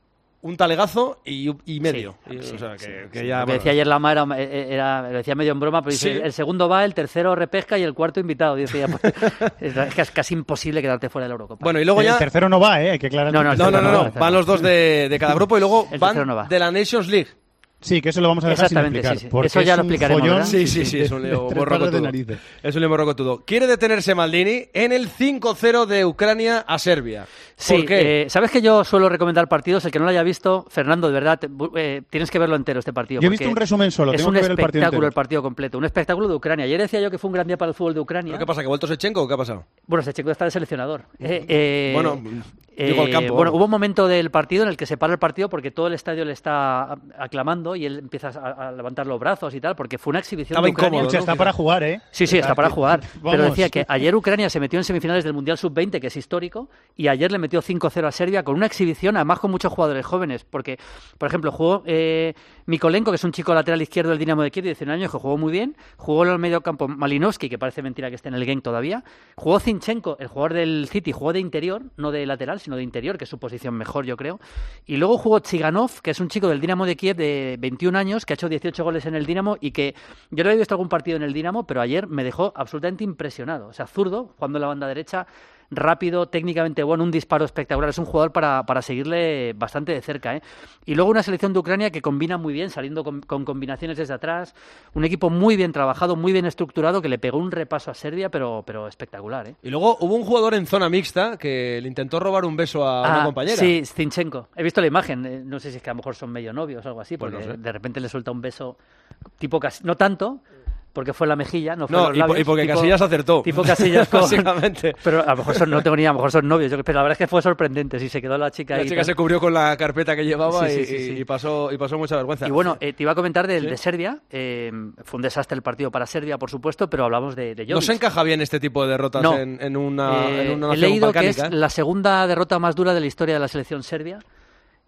Speaker 4: un talegazo y, y medio.
Speaker 5: Sí,
Speaker 4: Y,
Speaker 5: sí,
Speaker 4: o sea, que,
Speaker 5: sí,
Speaker 4: que
Speaker 5: sí.
Speaker 4: ya,
Speaker 5: Lo que
Speaker 4: bueno.
Speaker 5: decía ayer Lama era, era, lo decía medio en broma, pero dice,
Speaker 4: Sí.
Speaker 5: el segundo va, el tercero repesca y el cuarto invitado. Decía, pues, es, es casi imposible quedarte fuera de la Eurocopa.
Speaker 4: Bueno, y luego
Speaker 6: El
Speaker 4: ya...
Speaker 6: tercero no va, ¿eh? Hay que aclarar.
Speaker 5: No, no,
Speaker 6: que el
Speaker 4: No, no,
Speaker 6: tercero
Speaker 4: no,
Speaker 5: no
Speaker 4: no.
Speaker 5: va.
Speaker 4: Van los dos de, de cada grupo y luego
Speaker 5: El
Speaker 4: van
Speaker 5: tercero no va.
Speaker 4: de la Nations League.
Speaker 6: Sí, que eso lo vamos a dejar sin
Speaker 5: Exactamente,
Speaker 6: explicar.
Speaker 5: sí, sí.
Speaker 6: porque
Speaker 5: Eso ya
Speaker 6: es
Speaker 5: lo
Speaker 6: un
Speaker 5: explicaremos,
Speaker 6: follón
Speaker 5: ¿verdad?
Speaker 4: Sí, sí, sí, es un lío
Speaker 6: de tres
Speaker 4: morrocotudo.
Speaker 6: pares de narices.
Speaker 4: Es un lío morrocotudo. Quiere detenerse Maldini en el cinco cero de Ucrania a Serbia.
Speaker 5: Sí,
Speaker 4: ¿Por qué?
Speaker 5: eh, sabes que yo suelo recomendar partidos, el que no lo haya visto, Fernando, de verdad, te- bu- eh, tienes que verlo entero este partido.
Speaker 6: Yo he
Speaker 5: porque
Speaker 6: visto un resumen solo,
Speaker 5: es
Speaker 6: tengo
Speaker 5: un
Speaker 6: que ver el partido
Speaker 5: espectáculo
Speaker 6: entero.
Speaker 5: el partido completo, un espectáculo de Ucrania. Ayer decía yo que fue un gran día para el fútbol de Ucrania.
Speaker 4: ¿Pero qué pasa? ¿Que ha vuelto Sechenko o qué ha pasado?
Speaker 5: Bueno, Sechenko está de seleccionador. Eh, eh,
Speaker 4: Bueno, digo al campo,
Speaker 5: bueno,
Speaker 4: vamos.
Speaker 5: hubo un momento del partido en el que se para el partido porque todo el estadio le está aclamando y él empieza a, a levantar los brazos y tal, porque fue una exhibición
Speaker 4: Estaba
Speaker 5: de Ucrania.
Speaker 4: incómodo,
Speaker 6: O sea,
Speaker 4: ¿no?
Speaker 6: está para jugar, ¿eh?
Speaker 5: Sí, sí, está para jugar. Pero
Speaker 6: Vamos.
Speaker 5: decía que ayer Ucrania se metió en semifinales del Mundial sub veinte, que es histórico, y ayer le metió cinco cero a Serbia con una exhibición, además con muchos jugadores jóvenes, porque, por ejemplo, jugó eh, Mikolenko, que es un chico lateral izquierdo del Dinamo de Kiev de diecinueve años, que jugó muy bien, jugó en el medio campo Malinowski, que parece mentira que esté en el Genk todavía, jugó Zinchenko, el jugador del City, jugó de interior, no de lateral, sino de interior, que es su posición mejor, yo creo, y luego jugó Tsiganov, que es un chico del Dinamo de Kiev de veintiún años, que ha hecho dieciocho goles en el Dinamo y que yo no he visto algún partido en el Dinamo, pero ayer me dejó absolutamente impresionado. O sea, zurdo, jugando en la banda derecha, rápido, técnicamente bueno, un disparo espectacular. Es un jugador para, para seguirle bastante de cerca, ¿eh? Y luego una selección de Ucrania que combina muy bien, saliendo con, con combinaciones desde atrás. Un equipo muy bien trabajado, muy bien estructurado, que le pegó un repaso a Serbia, pero, pero espectacular, ¿eh?
Speaker 4: Y luego hubo un jugador en zona mixta que le intentó robar un beso a una
Speaker 5: Ah,
Speaker 4: compañera.
Speaker 5: Sí, Zinchenko. He visto la imagen. eh, No sé si es que a lo mejor son medio novios o algo así,
Speaker 4: Pues
Speaker 5: porque
Speaker 4: no sé.
Speaker 5: de repente le suelta un beso tipo casi... No tanto, porque fue en la mejilla, no fue
Speaker 4: No,
Speaker 5: en los
Speaker 4: y, po-
Speaker 5: labios,
Speaker 4: y porque
Speaker 5: tipo-
Speaker 4: Casillas acertó.
Speaker 5: Tipo Casillas con...
Speaker 4: Básicamente.
Speaker 5: Pero a lo mejor son, no tengo ni idea, a lo mejor son novios. Yo- pero la verdad es que fue sorprendente. Si se quedó la chica
Speaker 4: La
Speaker 5: ahí.
Speaker 4: chica
Speaker 5: tal.
Speaker 4: se cubrió con la carpeta que llevaba
Speaker 5: Sí,
Speaker 4: y,
Speaker 5: sí, sí, sí.
Speaker 4: y pasó, y pasó mucha vergüenza.
Speaker 5: Y bueno, eh, te iba a comentar del
Speaker 4: ¿Sí?
Speaker 5: de Serbia. eh, fue un desastre el partido para Serbia, por supuesto, pero hablamos de, de
Speaker 4: no
Speaker 5: Jovic.
Speaker 4: se encaja bien este tipo de derrotas
Speaker 5: No.
Speaker 4: en, en una,
Speaker 5: Eh,
Speaker 4: en una
Speaker 5: he
Speaker 4: nación
Speaker 5: leído que
Speaker 4: balcánica,
Speaker 5: es
Speaker 4: ¿eh?
Speaker 5: la segunda derrota más dura de la historia de la selección serbia.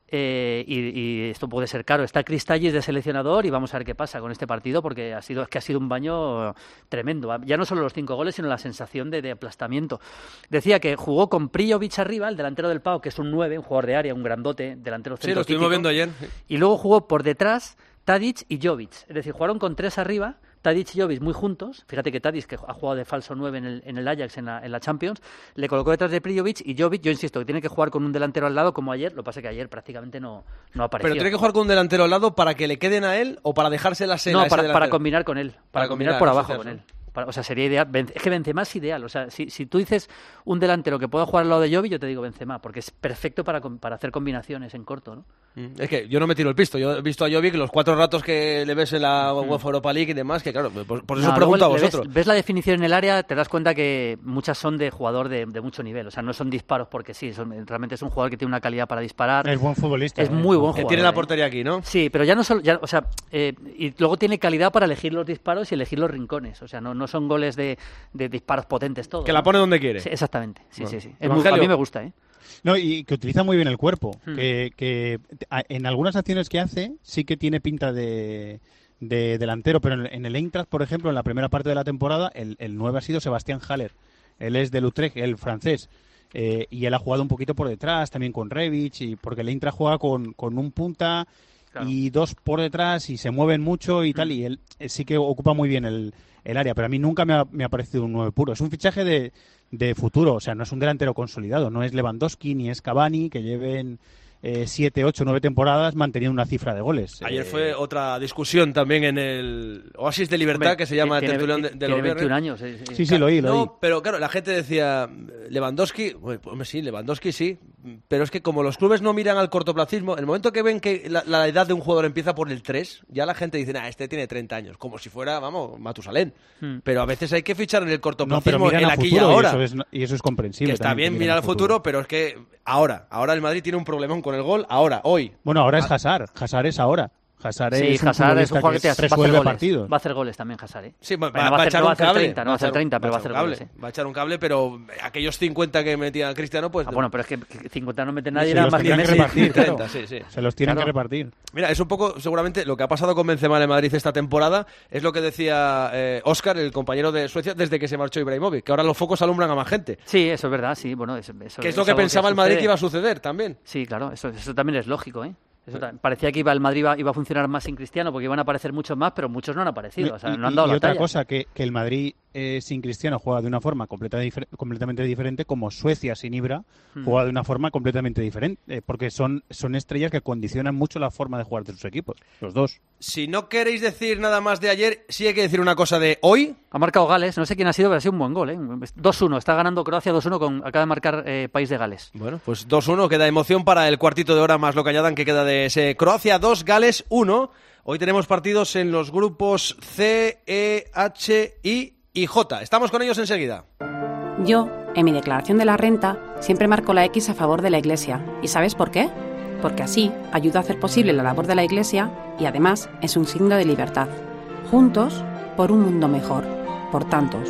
Speaker 5: Eh, y, y esto puede ser caro. Está Cristallis de seleccionador y vamos a ver qué pasa con este partido, porque ha sido, es que ha sido un baño tremendo. Ya no solo los cinco goles, sino la sensación de, de aplastamiento. Decía que jugó con Prijovic arriba, el delantero del P A O, que es un nueve, un jugador de área, un grandote, delantero centro.
Speaker 4: Sí, lo estuvimos viendo ayer.
Speaker 5: Y luego jugó por detrás Tadic y Jovic. Es decir, jugaron con tres arriba, Tadic y Jovic muy juntos. Fíjate que Tadic, que ha jugado de falso nueve en el, en el Ajax, en la, en la Champions, le colocó detrás de Prijovic, y Jovic, yo insisto, que tiene que jugar con un delantero al lado como ayer. Lo que pasa es que ayer prácticamente no, no apareció.
Speaker 4: ¿Pero tiene que jugar con un delantero al lado para que le queden a él o para dejarse la
Speaker 5: No, para, para combinar con él. Para, para combinar, combinar por abajo con él. Para, o sea, sería ideal. Es que Benzema es ideal. O sea, si, si tú dices un delantero que pueda jugar al lado de Jovic, yo te digo Benzema, porque es perfecto para, para hacer combinaciones en corto, ¿no?
Speaker 4: Es que yo no me tiro el pisto. Yo he visto a Jovic los cuatro ratos que le ves en la UEFA Europa League y demás, que claro, por, por eso
Speaker 5: no,
Speaker 4: pregunto a vosotros.
Speaker 5: Ves, ves la definición en el área, te das cuenta que muchas son de jugador de, de mucho nivel. O sea, no son disparos porque sí, son, realmente es un jugador que tiene una calidad para disparar.
Speaker 6: Es buen futbolista.
Speaker 5: Es
Speaker 6: ¿eh?
Speaker 5: muy buen
Speaker 4: que
Speaker 5: jugador.
Speaker 4: Tiene la
Speaker 5: ¿eh?
Speaker 4: portería aquí, ¿no?
Speaker 5: Sí, pero ya no solo... Ya, o sea, eh, y luego tiene calidad para elegir los disparos y elegir los rincones. O sea, no, no son goles de, de disparos potentes todos.
Speaker 4: Que la pone donde quiere.
Speaker 5: Sí, exactamente, sí, bueno. sí, sí. Es
Speaker 4: muy,
Speaker 5: a mí me gusta, ¿eh?
Speaker 6: No, y que utiliza muy bien el cuerpo.
Speaker 5: Hmm.
Speaker 6: Que, que en algunas acciones que hace sí que tiene pinta de, de delantero, pero en, en el Eintracht, por ejemplo, en la primera parte de la temporada, el, el nueve ha sido Sebastián Haller. Él es del Utrecht, el francés. Eh, y él ha jugado un poquito por detrás, también con Rebic, y porque el Eintracht juega con, con un punta claro. y dos por detrás y se mueven mucho y hmm. tal, y él eh, sí que ocupa muy bien el, el área, pero a mí nunca me ha, me ha parecido un nueve puro. Es un fichaje de... de futuro, o sea, no es un delantero consolidado, no es Lewandowski ni es Cavani, que lleven eh, siete, ocho, nueve temporadas manteniendo una cifra de goles.
Speaker 4: Ayer
Speaker 6: eh,
Speaker 4: fue otra discusión también en el Oasis de Libertad, me, que se llama el tertulión de, de
Speaker 5: tiene
Speaker 4: los
Speaker 5: veintiún años. Sí, sí,
Speaker 6: sí, sí, lo oí, lo
Speaker 4: no,
Speaker 6: oí.
Speaker 4: Pero claro, la gente decía, Lewandowski, pues sí, Lewandowski sí, pero es que como los clubes no miran al cortoplacismo, el momento que ven que la, la edad de un jugador empieza por el tres, ya la gente dice, ah, este tiene treinta años, como si fuera, vamos, Matusalén. Hmm. Pero a veces hay que fichar en el cortoplacismo,
Speaker 6: no,
Speaker 4: en aquí y ahora.
Speaker 6: Y eso, es, y eso es comprensible.
Speaker 4: Que está bien mirar al futuro, futuro, pero es que ahora, ahora el Madrid tiene un problemón con el gol, ahora, hoy.
Speaker 6: Bueno, ahora es Hazard, Hazard es ahora. Hazard
Speaker 5: sí,
Speaker 6: es un
Speaker 5: Hazard es un jugador que, que
Speaker 6: resuelve partidos.
Speaker 5: Va a hacer goles también Hazard, ¿eh?
Speaker 4: Sí, va,
Speaker 5: bueno,
Speaker 4: va, va a echar un cable.
Speaker 5: treinta, no va a hacer treinta, pero va a hacer goles. ¿eh?
Speaker 4: Va a echar un cable, pero aquellos cincuenta que metía Cristiano, pues...
Speaker 5: Ah, bueno, pero es que cincuenta no mete nadie,
Speaker 6: se
Speaker 5: era
Speaker 6: los
Speaker 5: más que Messi.
Speaker 6: Repartir,
Speaker 4: treinta,
Speaker 6: claro.
Speaker 4: sí, sí.
Speaker 6: Se los tienen
Speaker 5: claro.
Speaker 6: que repartir.
Speaker 4: Mira, es un poco, seguramente, lo que ha pasado con Benzema en Madrid esta temporada, es lo que decía eh, Óscar, el compañero de Suecia, desde que se marchó Ibrahimovic, que ahora los focos alumbran a más gente.
Speaker 5: Sí, eso es verdad, sí, bueno... Eso, eso,
Speaker 4: que es lo que pensaba el Madrid que iba a suceder también.
Speaker 5: Sí, claro, eso, eso también es lógico, ¿eh? Eso parecía que iba el Madrid iba, iba a funcionar más sin Cristiano porque iban a aparecer muchos más, pero muchos no han aparecido, o sea,
Speaker 6: y,
Speaker 5: no han dado
Speaker 6: y
Speaker 5: la
Speaker 6: otra
Speaker 5: talla.
Speaker 6: cosa, que, que el Madrid eh, sin Cristiano juega de una forma completa, difer- completamente diferente, como Suecia sin Ibra hmm. juega de una forma completamente diferente, eh, porque son, son estrellas que condicionan mucho la forma de jugar de sus equipos, los dos.
Speaker 4: Si no queréis decir nada más de ayer, sí hay que decir una cosa de hoy.
Speaker 5: Ha marcado Gales, no sé quién ha sido, pero ha sido un buen gol, ¿eh? dos uno, está ganando Croacia dos uno, con, acaba de marcar eh, País de Gales.
Speaker 4: Bueno, pues dos uno, queda emoción para el cuartito de hora más lo que añadan que queda de ese Croacia dos, Gales uno. Hoy tenemos partidos en los grupos C, E, H, I y J. Estamos con ellos enseguida.
Speaker 14: Yo, en mi declaración de la renta, siempre marco la X a favor de la Iglesia. ¿Y sabes por qué? Porque así ayuda a hacer posible la labor de la Iglesia y además es un signo de libertad. Juntos, por un mundo mejor. Por tantos.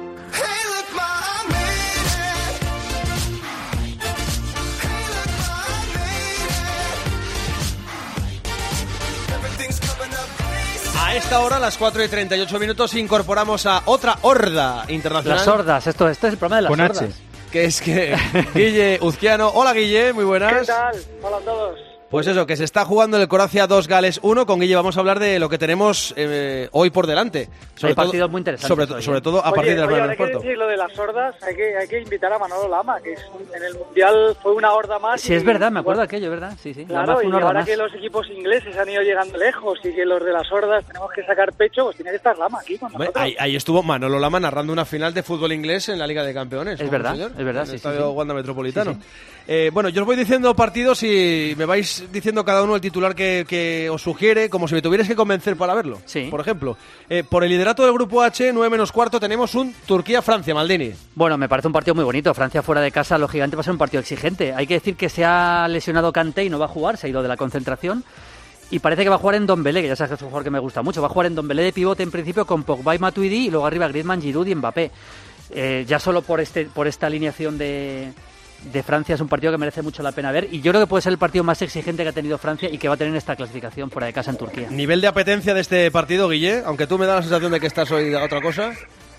Speaker 4: A esta hora, a las cuatro y treinta y ocho minutos, incorporamos a otra horda internacional.
Speaker 5: Las hordas, esto, esto es el problema de las
Speaker 6: Con
Speaker 5: hordas.
Speaker 6: H.
Speaker 4: Que es que Guille Uzquiano. Hola, Guille, muy buenas.
Speaker 15: ¿Qué tal? Hola a todos.
Speaker 4: Pues eso, que se está jugando el Croacia dos, Gales uno. Con Guille vamos a hablar de lo que tenemos eh, hoy por delante.
Speaker 5: Hay partidos muy interesantes.
Speaker 4: Sobre,
Speaker 5: hoy,
Speaker 4: sobre todo a
Speaker 15: oye,
Speaker 4: partir de las
Speaker 15: oye,
Speaker 4: nueve
Speaker 15: hay que decir lo de las hordas, hay que, hay que invitar a Manolo Lama, que es un, en el Mundial fue una horda más.
Speaker 5: Sí,
Speaker 15: y,
Speaker 5: es verdad, me acuerdo
Speaker 15: bueno,
Speaker 5: de aquello, ¿verdad? Sí, sí.
Speaker 15: Claro, y ahora
Speaker 5: más.
Speaker 15: que los equipos ingleses han ido llegando lejos y que los de las hordas tenemos que sacar pecho, pues tiene que estar Lama aquí con nosotros.
Speaker 4: Ahí, ahí estuvo Manolo Lama narrando una final de fútbol inglés en la Liga de Campeones.
Speaker 5: Es verdad,
Speaker 4: señor?
Speaker 5: es verdad,
Speaker 4: en
Speaker 5: sí,
Speaker 4: el
Speaker 5: sí,
Speaker 4: Estadio
Speaker 5: sí.
Speaker 4: Wanda Metropolitano.
Speaker 5: Sí, sí.
Speaker 4: Eh, bueno, yo os voy diciendo partidos y me vais diciendo cada uno el titular que, que os sugiere, como si me tuvierais que convencer para verlo.
Speaker 5: Sí.
Speaker 4: Por ejemplo, eh, por el liderato del grupo H, nueve menos cuarto, tenemos un Turquía-Francia, Maldini.
Speaker 5: Bueno, me parece un partido muy bonito. Francia fuera de casa, lógicamente va a ser un partido exigente. Hay que decir que se ha lesionado Kanté y no va a jugar, se ha ido de la concentración. Y parece que va a jugar en Ndombele, que ya sabes que es un jugador que me gusta mucho. Va a jugar en Ndombele de pivote en principio con Pogba y Matuidi y luego arriba Griezmann, Giroud y Mbappé. Eh, ya solo por este por esta alineación de, de Francia es un partido que merece mucho la pena ver y yo creo que puede ser el partido más exigente que ha tenido Francia y que va a tener esta clasificación fuera de casa en Turquía.
Speaker 4: ¿Nivel de apetencia de este partido, Guille? Aunque tú me das la sensación de que estás hoy a otra cosa.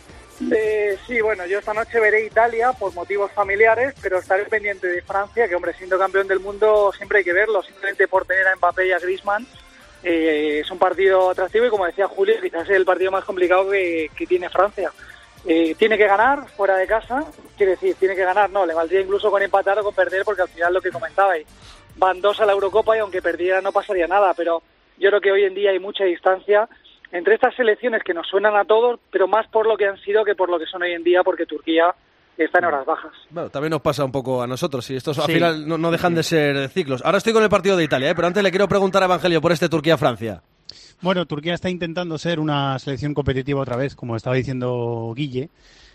Speaker 15: Eh, sí, bueno, yo esta noche veré Italia por motivos familiares, pero estaré pendiente de Francia, que hombre, siendo campeón del mundo siempre hay que verlo, simplemente por tener a Mbappé y a Griezmann. Eh, es un partido atractivo y como decía Julio, quizás es el partido más complicado que, que tiene Francia. Eh, tiene que ganar fuera de casa, quiere decir, tiene que ganar, no, le valdría incluso con empatar o con perder, porque al final lo que comentabais, van dos a la Eurocopa y aunque perdiera no pasaría nada, pero yo creo que hoy en día hay mucha distancia entre estas selecciones que nos suenan a todos, pero más por lo que han sido que por lo que son hoy en día, porque Turquía está en horas bajas.
Speaker 4: Bueno, también nos pasa un poco a nosotros, y estos al
Speaker 5: Sí.
Speaker 4: final no, no dejan de ser ciclos. Ahora estoy con el partido de Italia, ¿eh? Pero antes le quiero preguntar a Evangelio por este Turquía-Francia.
Speaker 6: Bueno, Turquía está intentando ser una selección competitiva otra vez, como estaba diciendo Guille.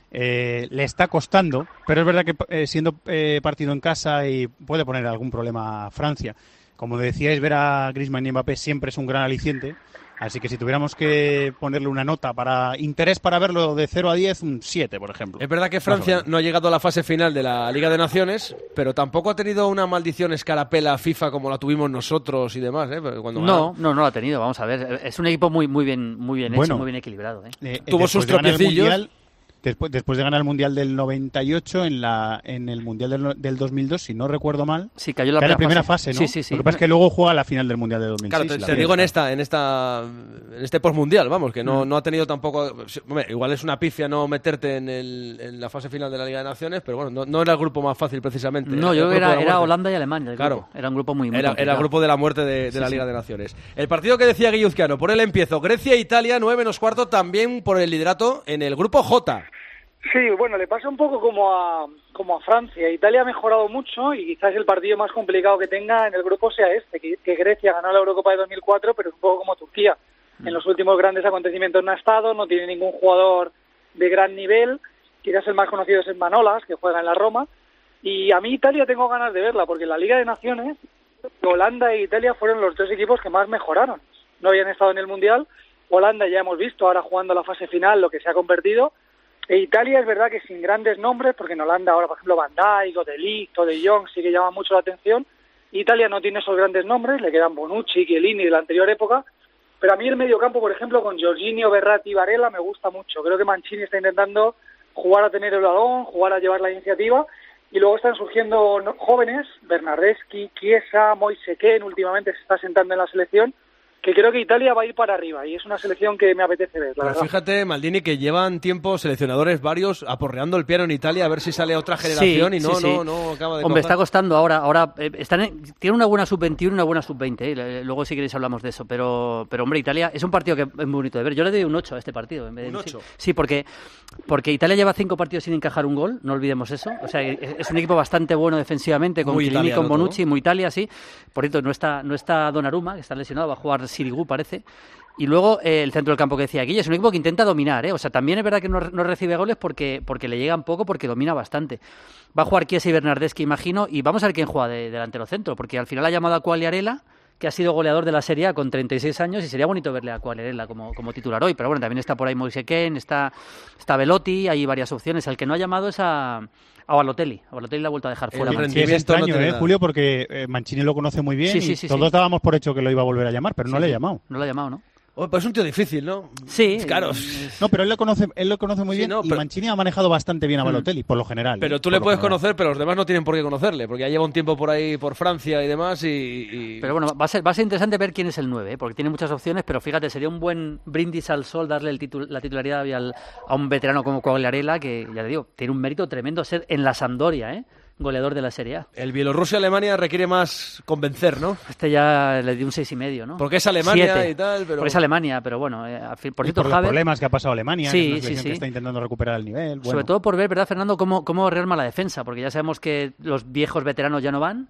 Speaker 6: Eh, le está costando, pero es verdad que eh, siendo eh, partido en casa y puede poner algún problema a Francia. Como decíais, ver a Griezmann y Mbappé siempre es un gran aliciente. Así que si tuviéramos que ponerle una nota para interés para verlo de cero a diez, un siete, por ejemplo.
Speaker 4: Es verdad que Francia no ha llegado a la fase final de la Liga de Naciones, pero tampoco ha tenido una maldición escarapela FIFA como la tuvimos nosotros y demás, ¿eh? Cuando
Speaker 5: No,
Speaker 4: ganó.
Speaker 5: no, no lo ha tenido, vamos a ver. Es un equipo muy muy bien muy bien
Speaker 6: Bueno,
Speaker 5: hecho, muy bien equilibrado. ¿eh?
Speaker 6: Eh,
Speaker 4: Tuvo
Speaker 6: después
Speaker 4: sus
Speaker 6: de ganar el
Speaker 4: tropiecillos.
Speaker 6: Mundial, después, después de ganar el Mundial del noventa y ocho, en la en el Mundial del, del dos mil dos, si no recuerdo mal,
Speaker 5: Sí, cayó la
Speaker 6: cae la
Speaker 5: primera
Speaker 6: primera fase, ¿no?
Speaker 5: Sí, sí, sí.
Speaker 6: Lo que pasa es que luego juega la final del Mundial de dos mil seis.
Speaker 4: Claro, te,
Speaker 6: la
Speaker 4: te
Speaker 6: final.
Speaker 4: digo en esta, en esta, en este postmundial, vamos, que no, no ha tenido tampoco, hombre, igual es una pifia no meterte en, el, en la fase final de la Liga de Naciones, pero bueno, no, no era el grupo más fácil precisamente.
Speaker 5: No,
Speaker 4: el
Speaker 5: yo creo que
Speaker 4: grupo de
Speaker 5: era,
Speaker 4: la
Speaker 5: era
Speaker 4: muerte.
Speaker 5: Holanda y Alemania. El
Speaker 4: Claro.
Speaker 5: grupo. Era un grupo muy, muy
Speaker 4: Era, era
Speaker 5: complicado.
Speaker 4: el grupo de la muerte de, de
Speaker 5: Sí,
Speaker 4: la
Speaker 5: sí.
Speaker 4: Liga de Naciones. El partido que decía Guilluzquiano, por él empiezo. Grecia-Italia, nueve menos cuarto, también por el liderato en el grupo J.
Speaker 15: Sí, bueno, le pasa un poco como a, como a Francia. Italia ha mejorado mucho y quizás el partido más complicado que tenga en el grupo sea este, que, que Grecia ganó la Eurocopa de dos mil cuatro, pero es un poco como Turquía. En los últimos grandes acontecimientos no ha estado, no tiene ningún jugador de gran nivel. Quizás el más conocido es el Manolas, que juega en la Roma. Y a mí Italia tengo ganas de verla, porque en la Liga de Naciones, Holanda e Italia fueron los dos equipos que más mejoraron. No habían estado en el Mundial. Holanda ya hemos visto ahora jugando la fase final lo que se ha convertido. E Italia es verdad que sin grandes nombres, porque en Holanda ahora, por ejemplo, Van Dijk, o De Ligt, o De Jong sí que llama mucho la atención. Italia no tiene esos grandes nombres, le quedan Bonucci, Chiellini de la anterior época. Pero a mí el mediocampo, por ejemplo, con Jorginho, Verratti y Varela me gusta mucho. Creo que Mancini está intentando jugar a tener el balón, jugar a llevar la iniciativa. Y luego están surgiendo no- jóvenes, Bernardeschi, Chiesa, Moise Kean, últimamente se está sentando en la selección, que creo que Italia va a ir para arriba y es una selección que me apetece ver, la
Speaker 4: Pero
Speaker 15: verdad.
Speaker 4: fíjate, Maldini, que llevan tiempo seleccionadores varios aporreando el piano en Italia a ver si sale otra generación y no,
Speaker 5: sí, sí.
Speaker 4: no, no acaba de
Speaker 5: Hombre,
Speaker 4: coger.
Speaker 5: está costando ahora. ahora eh, están en- tiene una buena sub veintiuno y una buena sub veinte. eh, Luego, si queréis, hablamos de eso. Pero, pero hombre, Italia es un partido que es muy bonito de ver. Yo le doy un ocho a este partido. En vez de,
Speaker 4: ¿Un ocho?
Speaker 5: Sí, sí, porque, porque Italia lleva cinco partidos sin encajar un gol. No olvidemos eso. O sea, es, es un equipo bastante bueno defensivamente, con
Speaker 4: Muy
Speaker 5: Chiellini,
Speaker 4: italiano
Speaker 5: con
Speaker 4: todo.
Speaker 5: Bonucci, muy Italia, sí. Por cierto, no está, no está Donnarumma, que está lesionado. Va a jugar Sirigu, parece. Y luego eh, el centro del campo que decía Guille, es un equipo que intenta dominar, ¿eh? O sea, también es verdad que no, no recibe goles porque, porque le llegan poco, porque domina bastante. Va a jugar Chiesa y Bernardeschi, imagino, y vamos a ver quién juega de delantero centro, porque al final ha llamado a Quagliarella, que ha sido goleador de la Serie A con treinta y seis años, y sería bonito verle a Quagliarella como, como titular hoy, pero bueno, también está por ahí Moise Kean, está, está Velotti, hay varias opciones. El que no ha llamado es a, a Balotelli. A Balotelli la ha vuelto a dejar fuera.
Speaker 4: El
Speaker 6: Sí, es
Speaker 4: rendimiento no
Speaker 6: extraño,
Speaker 4: tiene
Speaker 6: ¿eh,
Speaker 4: nada.
Speaker 6: Julio? Porque eh, Mancini lo conoce muy bien
Speaker 5: Sí, sí,
Speaker 6: y
Speaker 5: sí,
Speaker 6: todos
Speaker 5: sí.
Speaker 6: dábamos por hecho que lo iba a volver a llamar, pero no
Speaker 5: Sí,
Speaker 6: le ha
Speaker 5: sí.
Speaker 6: llamado.
Speaker 5: No lo ha llamado, ¿no?
Speaker 4: Oh, pues es un tío difícil, ¿no?
Speaker 5: Sí.
Speaker 4: Claro.
Speaker 6: No, pero él lo conoce, él lo conoce muy
Speaker 4: Sí,
Speaker 6: bien
Speaker 4: no,
Speaker 6: y
Speaker 4: pero-
Speaker 6: Mancini ha manejado bastante bien a
Speaker 5: Mm.
Speaker 6: Balotelli, por lo general.
Speaker 4: Pero
Speaker 6: ¿eh?
Speaker 4: tú
Speaker 6: Por
Speaker 4: le
Speaker 6: lo
Speaker 4: puedes
Speaker 6: general.
Speaker 4: conocer, pero los demás no tienen por qué conocerle, porque ya lleva un tiempo por ahí, por Francia y demás, y... y-
Speaker 5: Pero bueno, va a ser, va a ser interesante ver quién es el nueve, ¿eh? Porque tiene muchas opciones, pero fíjate, sería un buen brindis al sol darle el titul- la titularidad al- a un veterano como Quagliarella, que, ya te digo, tiene un mérito tremendo ser en la Sampdoria, ¿eh? Goleador de la Serie A.
Speaker 4: El Bielorrusia-Alemania requiere más convencer, ¿no?
Speaker 5: Este ya le di un seis y medio, ¿no?
Speaker 4: Porque es Alemania
Speaker 5: Siete.
Speaker 4: y tal, pero...
Speaker 5: Porque es Alemania, pero bueno, eh, al fin- por
Speaker 6: Y
Speaker 5: cierto,
Speaker 6: por los
Speaker 5: Havertz,
Speaker 6: problemas que ha pasado Alemania,
Speaker 5: Sí,
Speaker 6: que es una
Speaker 5: sí,
Speaker 6: selección
Speaker 5: sí.
Speaker 6: que está intentando recuperar el nivel.
Speaker 5: sobre
Speaker 6: Bueno,
Speaker 5: todo por ver, ¿verdad, Fernando, cómo, cómo rearma la defensa? Porque ya sabemos que los viejos veteranos ya no van,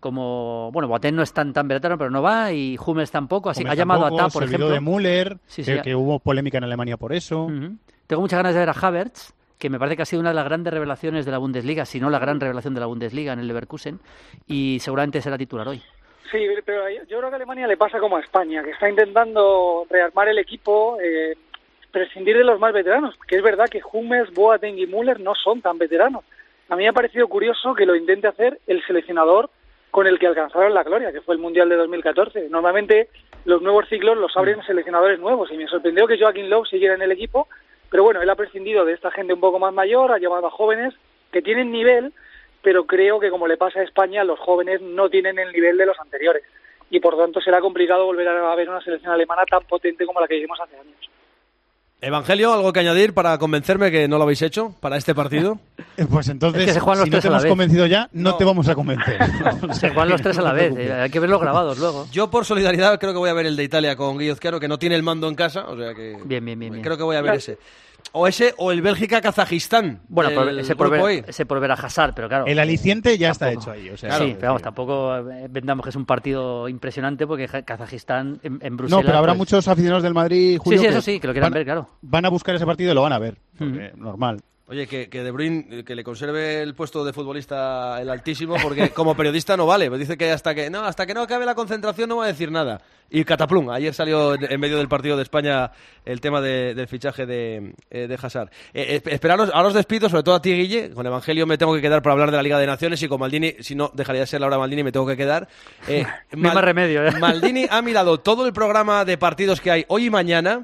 Speaker 5: como, bueno, Boateng no es tan, tan veterano, pero no va, y Hummels tampoco, así
Speaker 6: Hummels
Speaker 5: ha llamado
Speaker 6: tampoco,
Speaker 5: a Ta, por
Speaker 6: se olvidó
Speaker 5: ejemplo.
Speaker 6: de Müller,
Speaker 5: Sí, sí,
Speaker 6: que,
Speaker 5: ya-
Speaker 6: que hubo polémica en Alemania por eso.
Speaker 5: Ujú. Tengo muchas ganas de ver a Havertz, que me parece que ha sido una de las grandes revelaciones de la Bundesliga, si no la gran revelación de la Bundesliga en el Leverkusen, y seguramente será titular hoy.
Speaker 15: Sí, pero yo creo que a Alemania le pasa como a España, que está intentando rearmar el equipo, eh, prescindir de los más veteranos, que es verdad que Hummels, Boateng y Müller no son tan veteranos. a mí me ha parecido curioso que lo intente hacer el seleccionador con el que alcanzaron la gloria, que fue el Mundial de dos mil catorce. Normalmente los nuevos ciclos los abren seleccionadores nuevos y me sorprendió que Joaquín Löw siguiera en el equipo, pero bueno, él ha prescindido de esta gente un poco más mayor, ha llamado a jóvenes que tienen nivel, pero creo que como le pasa a España, los jóvenes no tienen el nivel de los anteriores y por tanto será complicado volver a ver una selección alemana tan potente como la que vimos hace años.
Speaker 4: Evangelio, ¿algo que añadir para convencerme que no lo habéis hecho para este partido?
Speaker 6: Pues entonces,
Speaker 5: Es que se juegan los
Speaker 6: si no
Speaker 5: tres
Speaker 6: te
Speaker 5: a la
Speaker 6: hemos
Speaker 5: vez.
Speaker 6: convencido ya, no,
Speaker 4: No.
Speaker 6: te vamos a convencer.
Speaker 5: Se juegan los tres a la vez, eh, hay que verlos grabados luego.
Speaker 4: Yo, por solidaridad, creo que voy a ver el de Italia con Guillozcaro, que no tiene el mando en casa, o sea que...
Speaker 5: Bien, bien, bien. bien.
Speaker 4: Creo que voy a ver ese. O ese, o el Bélgica-Kazajistán.
Speaker 5: Bueno, por-
Speaker 4: del
Speaker 5: ese, por
Speaker 4: grupo
Speaker 5: ver,
Speaker 4: I.
Speaker 5: ese por ver a Hazard, pero claro.
Speaker 6: El aliciente ya
Speaker 5: Tampoco.
Speaker 6: está hecho ahí. O sea,
Speaker 5: sí,
Speaker 6: claro,
Speaker 5: pero vamos,
Speaker 6: sí.
Speaker 5: tampoco eh, vendamos que es un partido impresionante porque Ja- Kazajistán en, en Bruselas...
Speaker 6: No, pero habrá
Speaker 5: pues-
Speaker 6: muchos aficionados del Madrid, Julio,
Speaker 5: sí,
Speaker 6: que
Speaker 5: eso sí, que lo quieran
Speaker 6: van,
Speaker 5: ver, claro.
Speaker 6: van a buscar ese partido y lo van a ver. Porque, normal.
Speaker 4: Oye, que, que De Bruyne, que le conserve el puesto de futbolista el altísimo, porque como periodista no vale. Pues dice que hasta que no hasta que no acabe la concentración no va a decir nada. Y cataplum, ayer salió en, en medio del partido de España el tema de- del fichaje de, eh, de Hazard. Eh, eh, esperaros, ahora os despido, sobre todo a ti, Guille. Con Evangelio me tengo que quedar para hablar de la Liga de Naciones y con Maldini, si no, dejaría de ser la hora Maldini, me tengo que quedar. Eh,
Speaker 5: No hay más remedio, ¿eh?
Speaker 4: Maldini ha mirado todo el programa de partidos que hay hoy y mañana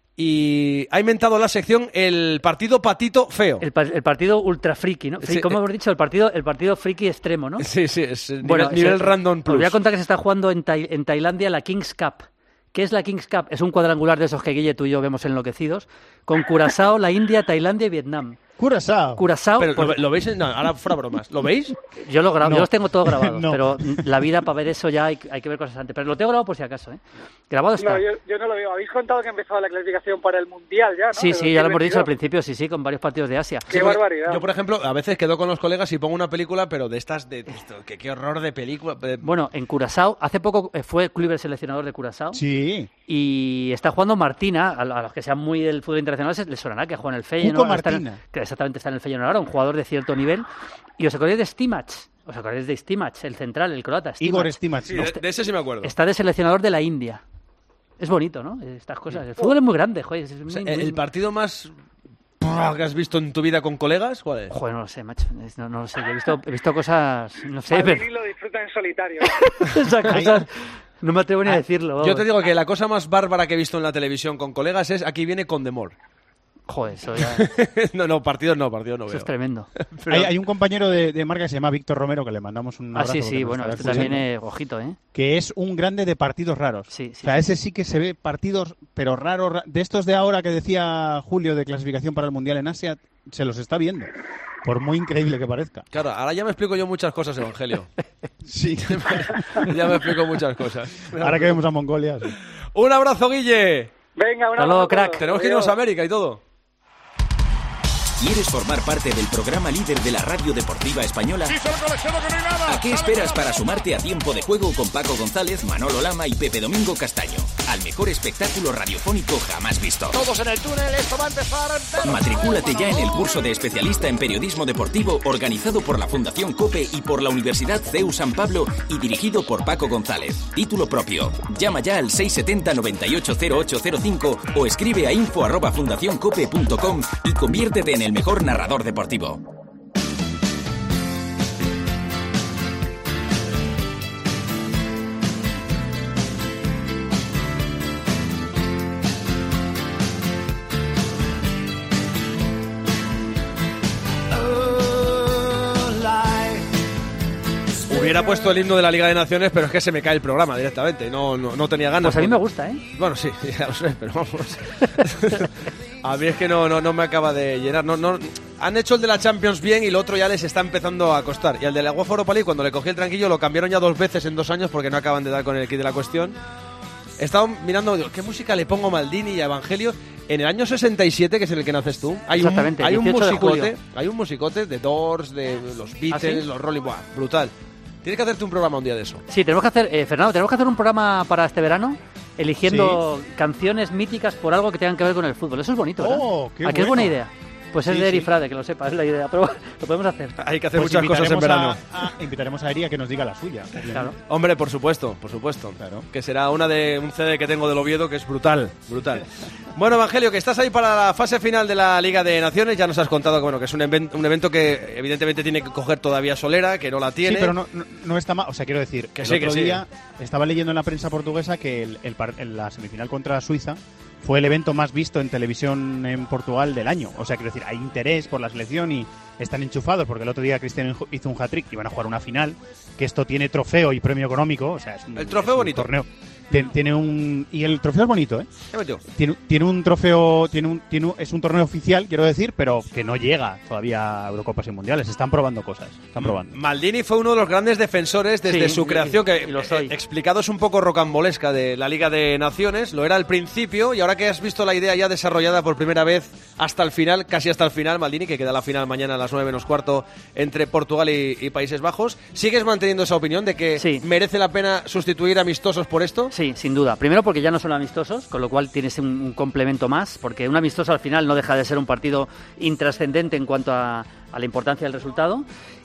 Speaker 4: y ha inventado la sección el partido patito feo.
Speaker 5: El, pa- el partido ultra friki, ¿no? Friki,
Speaker 4: Sí,
Speaker 5: ¿Cómo
Speaker 4: eh.
Speaker 5: hemos dicho? El partido, el partido friki extremo, ¿no?
Speaker 4: Sí, sí, es eh,
Speaker 5: Bueno,
Speaker 4: nivel, nivel
Speaker 5: se-
Speaker 4: random
Speaker 5: Os
Speaker 4: plus.
Speaker 5: voy a contar que se está jugando en, Tai- en Tailandia la Kings Cup. ¿Qué es la Kings Cup? Es un cuadrangular de esos que Guille, tú y yo vemos enloquecidos, con Curazao, la India, Tailandia y Vietnam.
Speaker 6: Curazao.
Speaker 5: Curazao,
Speaker 4: Pero,
Speaker 5: pues,
Speaker 4: ¿lo, lo veis? en- no, ahora fuera bromas. ¿Lo veis?
Speaker 5: yo, lo grabo,
Speaker 6: No.
Speaker 5: yo los tengo todos grabados,
Speaker 6: No.
Speaker 5: pero la vida para ver eso ya hay, hay que ver cosas antes. Pero lo tengo grabado por si acaso, ¿eh? Grabado está.
Speaker 15: No, yo, yo no lo veo. Habéis contado que empezó la clasificación para el Mundial ya, ¿no?
Speaker 5: Sí,
Speaker 15: De
Speaker 5: sí, ya lo hemos dicho al
Speaker 15: dos mil veintidós.
Speaker 5: principio, sí, sí, con varios partidos de Asia.
Speaker 15: Qué
Speaker 4: Sí, porque
Speaker 15: barbaridad.
Speaker 4: Yo, por ejemplo, a veces quedo con los colegas y pongo una película, pero de estas, de, de esto, que qué horror de película. eh,
Speaker 5: Bueno, en Curazao, hace poco eh, fue Kluivert seleccionador de Curazao.
Speaker 6: Sí.
Speaker 5: Y está jugando Martina, a, a los que sean muy del fútbol internacional se- les sonará que juega en el Feyenoord.
Speaker 6: Cuco
Speaker 5: está en-
Speaker 6: Martina.
Speaker 5: que exactamente está en el Feyenoord ahora, un jugador de cierto nivel. Y os acordáis de Stimac, os acordáis de Stimac, el central, el croata. Stimac.
Speaker 6: Igor Stimac.
Speaker 4: sí, de, de ese sí me acuerdo.
Speaker 5: Está de seleccionador de la India. Es bonito, ¿no? Estas cosas. El fútbol es muy grande, joder. Es muy-
Speaker 4: O sea,
Speaker 5: muy-
Speaker 4: el, el partido más que has visto en tu vida con colegas, ¿cuál es?
Speaker 5: Joder, no lo sé, macho. Es- No, no lo sé. Yo he visto, he visto cosas, no sé,
Speaker 15: Maldini
Speaker 5: pero...
Speaker 15: lo disfruta en solitario.
Speaker 5: esas cosas no me atrevo ni a
Speaker 6: Ah,
Speaker 5: decirlo.
Speaker 4: Yo
Speaker 5: vamos.
Speaker 4: te digo que la cosa más bárbara que he visto en la televisión con colegas es Aquí viene Condemor.
Speaker 5: Joder, eso ya...
Speaker 4: no, no, partidos no, partidos no
Speaker 5: Eso
Speaker 4: veo.
Speaker 5: es tremendo.
Speaker 4: Pero-
Speaker 6: Hay, hay un compañero de, de marca que se llama Víctor Romero, que le mandamos un
Speaker 5: Ah,
Speaker 6: abrazo.
Speaker 5: sí,
Speaker 6: porque
Speaker 5: sí,
Speaker 6: nos
Speaker 5: bueno,
Speaker 6: estará
Speaker 5: este también
Speaker 6: escuchando,
Speaker 5: es ojito, ¿eh?
Speaker 6: que es un grande de partidos raros.
Speaker 5: Sí, sí.
Speaker 6: O sea, ese sí que se ve partidos, pero raros, ra- de estos de ahora que decía Julio de clasificación para el Mundial en Asia, se los está viendo, por muy increíble que parezca.
Speaker 4: Claro, ahora ya me explico yo muchas cosas, Evangelio.
Speaker 6: Sí.
Speaker 4: Ya me explico muchas cosas.
Speaker 6: Ahora que vemos a Mongolia. sí.
Speaker 4: Un abrazo, Guille.
Speaker 15: Venga, un
Speaker 5: Hasta
Speaker 15: abrazo
Speaker 5: luego,
Speaker 15: a todos.
Speaker 5: crack.
Speaker 4: Tenemos que irnos
Speaker 15: Adiós.
Speaker 4: a América y todo.
Speaker 12: ¿Quieres formar parte del programa líder de la radio deportiva española? ¿A qué esperas para sumarte a Tiempo de Juego con Paco González, Manolo Lama y Pepe Domingo Castaño? Al mejor espectáculo radiofónico jamás visto.
Speaker 2: Todos en el túnel, esto va a empezar.
Speaker 12: Matricúlate ya en el curso de especialista en periodismo deportivo organizado por la Fundación COPE y por la Universidad C E U San Pablo y dirigido por Paco González. Título propio. Llama ya al seis siete cero, nueve ocho cero ocho cero cinco o escribe a info arroba fundacioncope punto com y conviértete en el mejor narrador deportivo.
Speaker 4: Hubiera puesto el himno de la Liga de Naciones, pero es que se me cae el programa directamente. No, no, no tenía ganas.
Speaker 5: Pues a mí me gusta, ¿eh?
Speaker 4: Bueno, sí, ya lo sé, pero vamos. A mí es que no, no, no me acaba de llenar. No, no, han hecho el de la Champions bien y el otro ya les está empezando a costar. Y el de la UEFA Europa League, cuando le cogí el tranquillo, lo cambiaron ya dos veces en dos años porque no acaban de dar con el kit de la cuestión. He estado mirando, digo, ¿qué música le pongo a Maldini y a Evangelio? En el año sesenta y siete, que es en el que naces tú, hay un,
Speaker 5: Exactamente,
Speaker 4: hay un
Speaker 5: dieciocho de
Speaker 4: musicote,
Speaker 5: julio.
Speaker 4: hay un musicote de Doors, de los Beatles,
Speaker 5: ¿sí?
Speaker 4: los Rolling, buah, brutal. Tienes que hacerte un programa un día de eso.
Speaker 5: Sí, tenemos que hacer, eh, Fernando, tenemos que hacer un programa para este verano eligiendo canciones míticas por algo que tengan que ver con el fútbol. Eso es bonito, ¿verdad?
Speaker 6: Oh, qué
Speaker 5: ¿A qué es buena
Speaker 6: bueno.
Speaker 5: idea? Pues es
Speaker 6: Sí,
Speaker 5: de Eri
Speaker 6: sí.
Speaker 5: Frade, que lo sepa, es la idea, pero lo podemos hacer.
Speaker 4: Hay que hacer
Speaker 6: Pues
Speaker 4: muchas cosas en
Speaker 6: invitaremos
Speaker 4: verano.
Speaker 6: a- a- invitaremos a Eri a que nos diga la suya.
Speaker 5: Claro.
Speaker 4: Hombre, por supuesto, por supuesto.
Speaker 6: Claro.
Speaker 4: Que será una de un C D que tengo del Oviedo que es brutal, brutal. Bueno, Evangelio, que estás ahí para la fase final de la Liga de Naciones, ya nos has contado que bueno, que es un, even- un evento que evidentemente tiene que coger todavía Solera, que no la tiene.
Speaker 6: Sí, pero no, no, no está mal. O sea, quiero decir,
Speaker 4: Que
Speaker 6: el
Speaker 4: sí,
Speaker 6: otro
Speaker 4: que sí.
Speaker 6: día estaba leyendo en la prensa portuguesa que el, el par- en la semifinal contra Suiza fue el evento más visto en televisión en Portugal del año. O sea, quiero decir, hay interés por la selección y están enchufados porque el otro día Cristiano hizo un hat-trick y van a jugar una final, que esto tiene trofeo y premio económico. O sea, es un,
Speaker 4: El trofeo
Speaker 6: es un
Speaker 4: bonito.
Speaker 6: torneo. Tien- Tiene un y el trofeo es bonito, ¿eh?
Speaker 4: ¿Qué metió?
Speaker 6: Tiene, tiene un trofeo, tiene un, tiene un- es un torneo oficial, quiero decir, pero que no llega todavía a Eurocopas y Mundiales. Están probando cosas, están probando.
Speaker 4: Maldini fue uno de los grandes defensores desde
Speaker 5: Sí,
Speaker 4: su
Speaker 5: y-
Speaker 4: creación, que
Speaker 5: y lo soy.
Speaker 4: eh, explicado es un poco rocambolesca de la Liga de Naciones, lo era al principio y ahora que has visto la idea ya desarrollada por primera vez hasta el final, casi hasta el final, Maldini, que queda la final mañana a las nueve menos cuarto entre Portugal y, y Países Bajos, ¿sigues manteniendo esa opinión de que
Speaker 5: Sí.
Speaker 4: merece la pena sustituir amistosos por esto?
Speaker 5: Sí, sin duda. Primero porque ya no son amistosos, con lo cual tienes un, un complemento más, porque un amistoso al final no deja de ser un partido intrascendente en cuanto a, a la importancia del resultado.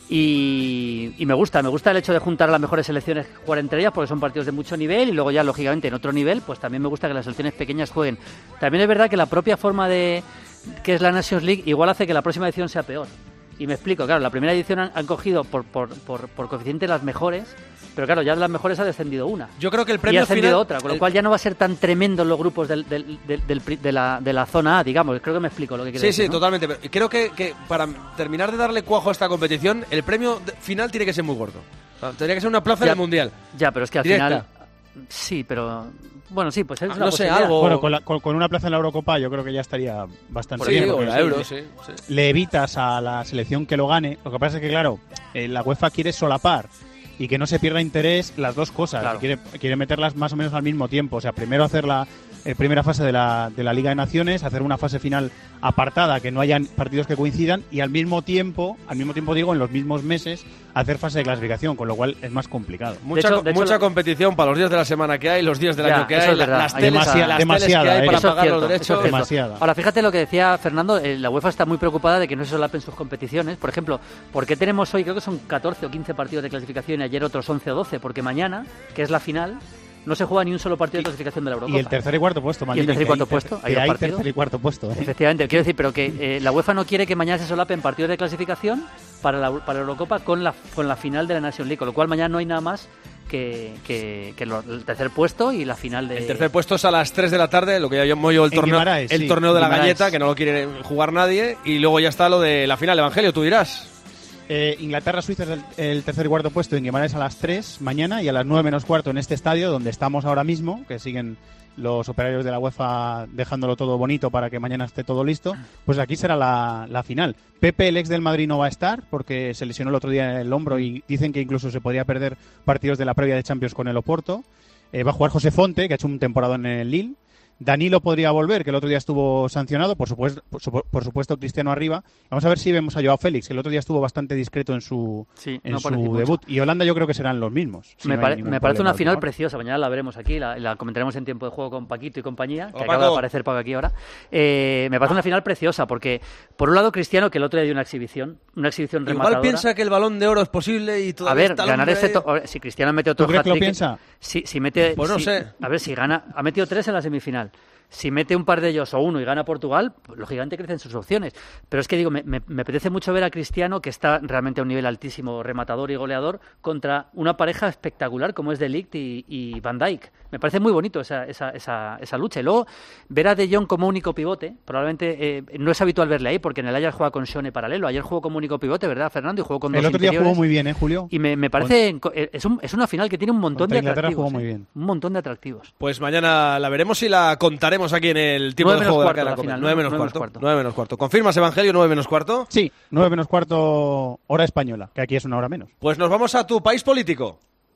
Speaker 5: Y, y me gusta, me gusta el hecho de juntar a las mejores selecciones, jugar entre ellas, porque son partidos de mucho nivel y luego ya, lógicamente, en otro nivel, pues también me gusta que las selecciones pequeñas jueguen. También es verdad que la propia forma de que es la Nations League igual hace que la próxima edición sea peor. Y me explico, claro, la primera edición han, han cogido por, por, por, por coeficiente las mejores, pero claro, ya de las mejores ha descendido una.
Speaker 4: Yo creo que el
Speaker 5: Y
Speaker 4: premio
Speaker 5: ha ascendido
Speaker 4: final...
Speaker 5: otra, con lo
Speaker 4: el-
Speaker 5: cual ya no va a ser tan tremendo en los grupos del, del- del- del pri- de, la, de la zona A, digamos. Creo que me explico lo que quiero
Speaker 4: Sí,
Speaker 5: decir.
Speaker 4: sí,
Speaker 5: ¿no?
Speaker 4: totalmente. Pero creo que, que para terminar de darle cuajo a esta competición, el premio de- final tiene que ser muy gordo. O sea, tendría que ser una plaza
Speaker 5: Ya.
Speaker 4: del Mundial.
Speaker 5: Ya, pero es que al
Speaker 4: Directa.
Speaker 5: final... Sí, pero... Bueno, sí, pues es
Speaker 4: Ah,
Speaker 5: una
Speaker 4: no sé,
Speaker 5: posibilidad.
Speaker 4: algo-
Speaker 6: Bueno, con, la- con- con una plaza en la Eurocopa yo creo que ya estaría bastante
Speaker 4: Sí,
Speaker 6: bien.
Speaker 4: o
Speaker 6: porque
Speaker 4: la
Speaker 6: sí,
Speaker 4: Euro,
Speaker 6: le-
Speaker 4: sí, sí.
Speaker 6: Le evitas a la selección que lo gane. Lo que pasa es que, claro, eh, la UEFA quiere solapar y que no se pierda interés las dos cosas.
Speaker 5: Claro.
Speaker 6: Quiere, quiere meterlas más o menos al mismo tiempo. O sea, primero hacer la eh, primera fase de la, de la Liga de Naciones, hacer una fase final apartada, que no hayan partidos que coincidan, y al mismo tiempo, al mismo tiempo digo, en los mismos meses, hacer fase de clasificación, con lo cual es más complicado.
Speaker 4: Mucha,
Speaker 5: hecho- de hecho,
Speaker 4: mucha
Speaker 5: la-
Speaker 4: competición para los días de la semana que hay, los días del
Speaker 5: Ya,
Speaker 4: año que
Speaker 5: eso
Speaker 4: hay,
Speaker 5: es
Speaker 4: la-
Speaker 5: verdad.
Speaker 4: las
Speaker 5: Hay
Speaker 4: teles,
Speaker 6: demasiada-
Speaker 4: las teles que
Speaker 6: demasiada,
Speaker 4: hay
Speaker 6: eh.
Speaker 4: para
Speaker 5: Eso es
Speaker 4: pagar los
Speaker 5: cierto,
Speaker 4: derechos.
Speaker 5: eso es cierto.
Speaker 6: Demasiada.
Speaker 5: Ahora, fíjate lo que decía Fernando, eh, la UEFA está muy preocupada de que no se solapen sus competiciones. Por ejemplo, ¿por qué tenemos hoy, creo que son catorce o quince partidos de clasificación y ayer otros once o doce? Porque mañana, que es la final, no se juega ni un solo partido de clasificación de la Eurocopa.
Speaker 6: Y el tercer y cuarto puesto,
Speaker 5: Y el
Speaker 6: Maldini,
Speaker 5: tercer y
Speaker 6: que
Speaker 5: cuarto
Speaker 6: hay-
Speaker 5: puesto,
Speaker 6: que
Speaker 5: hay dos
Speaker 6: hay
Speaker 5: partidos.
Speaker 6: tercer y cuarto puesto. ¿eh?
Speaker 5: Efectivamente, quiero decir, pero que eh, la UEFA no quiere que mañana se solapen partidos de clasificación para la, para la Eurocopa con la, con la final de la Nations League, con lo cual mañana no hay nada más que, que, que lo- el tercer puesto y la final de...
Speaker 4: El tercer puesto es a las tres de la tarde, lo que ya llamo yo el
Speaker 6: En
Speaker 4: torneo,
Speaker 6: Guimaraes,
Speaker 4: el
Speaker 6: sí,
Speaker 4: torneo de la
Speaker 6: Guimaraes.
Speaker 4: galleta, que no lo quiere jugar nadie, y luego ya está lo de la final. Evangelio, tú dirás.
Speaker 6: Eh, Inglaterra-Suiza es el, el tercer y cuarto puesto en Guimaraes a las tres mañana y a las nueve menos cuarto en este estadio donde estamos ahora mismo, que siguen los operarios de la UEFA dejándolo todo bonito para que mañana esté todo listo. Pues aquí será la, la final. Pepe, el ex del Madrid, no va a estar porque se lesionó el otro día en el hombro y dicen que incluso se podría perder partidos de la previa de Champions con el Oporto. Eh, va a jugar José Fonte, que ha hecho un temporada en el Lille. Danilo podría volver, que el otro día estuvo sancionado, por supuesto, por, supu- por supuesto Cristiano arriba. Vamos a ver si vemos a Joao Félix, que el otro día estuvo bastante discreto en su,
Speaker 5: Sí,
Speaker 6: en
Speaker 5: no
Speaker 6: su
Speaker 5: parece mucho.
Speaker 6: debut. Y Holanda yo creo que serán los mismos. si
Speaker 5: me,
Speaker 6: no hay
Speaker 5: pare-
Speaker 6: ningún
Speaker 5: me parece
Speaker 6: problema
Speaker 5: una final
Speaker 6: último.
Speaker 5: preciosa. Mañana la veremos aquí, la, la comentaremos en tiempo de juego con Paquito y compañía, que
Speaker 4: Hola,
Speaker 5: acaba
Speaker 4: Paco.
Speaker 5: de aparecer Paco aquí ahora. Eh, me parece una final preciosa porque, por un lado, Cristiano, que el otro día dio una exhibición, una exhibición
Speaker 4: Igual
Speaker 5: rematadora.
Speaker 4: piensa que el Balón de Oro es posible y
Speaker 5: A
Speaker 4: todavía
Speaker 5: ver,
Speaker 4: está el
Speaker 5: ganar
Speaker 4: hombre
Speaker 5: ese...
Speaker 4: ahí.
Speaker 5: to- a ver, si Cristiano mete otro
Speaker 6: ¿Tú crees que lo
Speaker 5: hat-trick,
Speaker 6: piensa?
Speaker 5: Si, si mete...
Speaker 4: Pues no
Speaker 5: si-
Speaker 4: sé.
Speaker 5: A ver, si gana... Ha metido tres en la semifinal. Si mete un par de ellos o uno y gana Portugal, pues, lógicamente crecen sus opciones. Pero es que digo, me, me, me apetece mucho ver a Cristiano, que está realmente a un nivel altísimo, rematador y goleador, contra una pareja espectacular como es De Ligt y, y Van Dijk. Me parece muy bonito esa, esa, esa, esa lucha. Y luego ver a De Jong como único pivote, probablemente eh, no es habitual verle ahí, porque en el Ajax juega con Shone paralelo. Ayer jugó como único pivote, ¿verdad, Fernando? Y jugó con
Speaker 6: El
Speaker 5: dos
Speaker 6: otro día
Speaker 5: interiores.
Speaker 6: jugó muy bien, ¿eh, Julio?
Speaker 5: Y me, me parece, eh, es, un, es una final que tiene un montón
Speaker 6: Contra
Speaker 5: de
Speaker 6: Inglaterra
Speaker 5: atractivos.
Speaker 6: jugó muy
Speaker 5: ¿eh?
Speaker 6: bien.
Speaker 5: Un montón de atractivos.
Speaker 4: Pues mañana la veremos y la contaremos aquí en el tiempo
Speaker 5: Nueve
Speaker 4: de
Speaker 5: menos
Speaker 4: juego de
Speaker 5: cuarto
Speaker 4: acá en la
Speaker 5: la
Speaker 4: Copa.
Speaker 5: final,
Speaker 4: nueve
Speaker 5: ¿no?
Speaker 4: menos
Speaker 5: Nueve menos
Speaker 4: cuarto.
Speaker 5: cuarto.
Speaker 4: nueve menos cuarto. ¿Confirmas, Evangelio, nueve menos cuarto?
Speaker 6: Sí, nueve menos cuarto hora española, que aquí es una hora menos.
Speaker 4: Pues nos vamos a tu país político.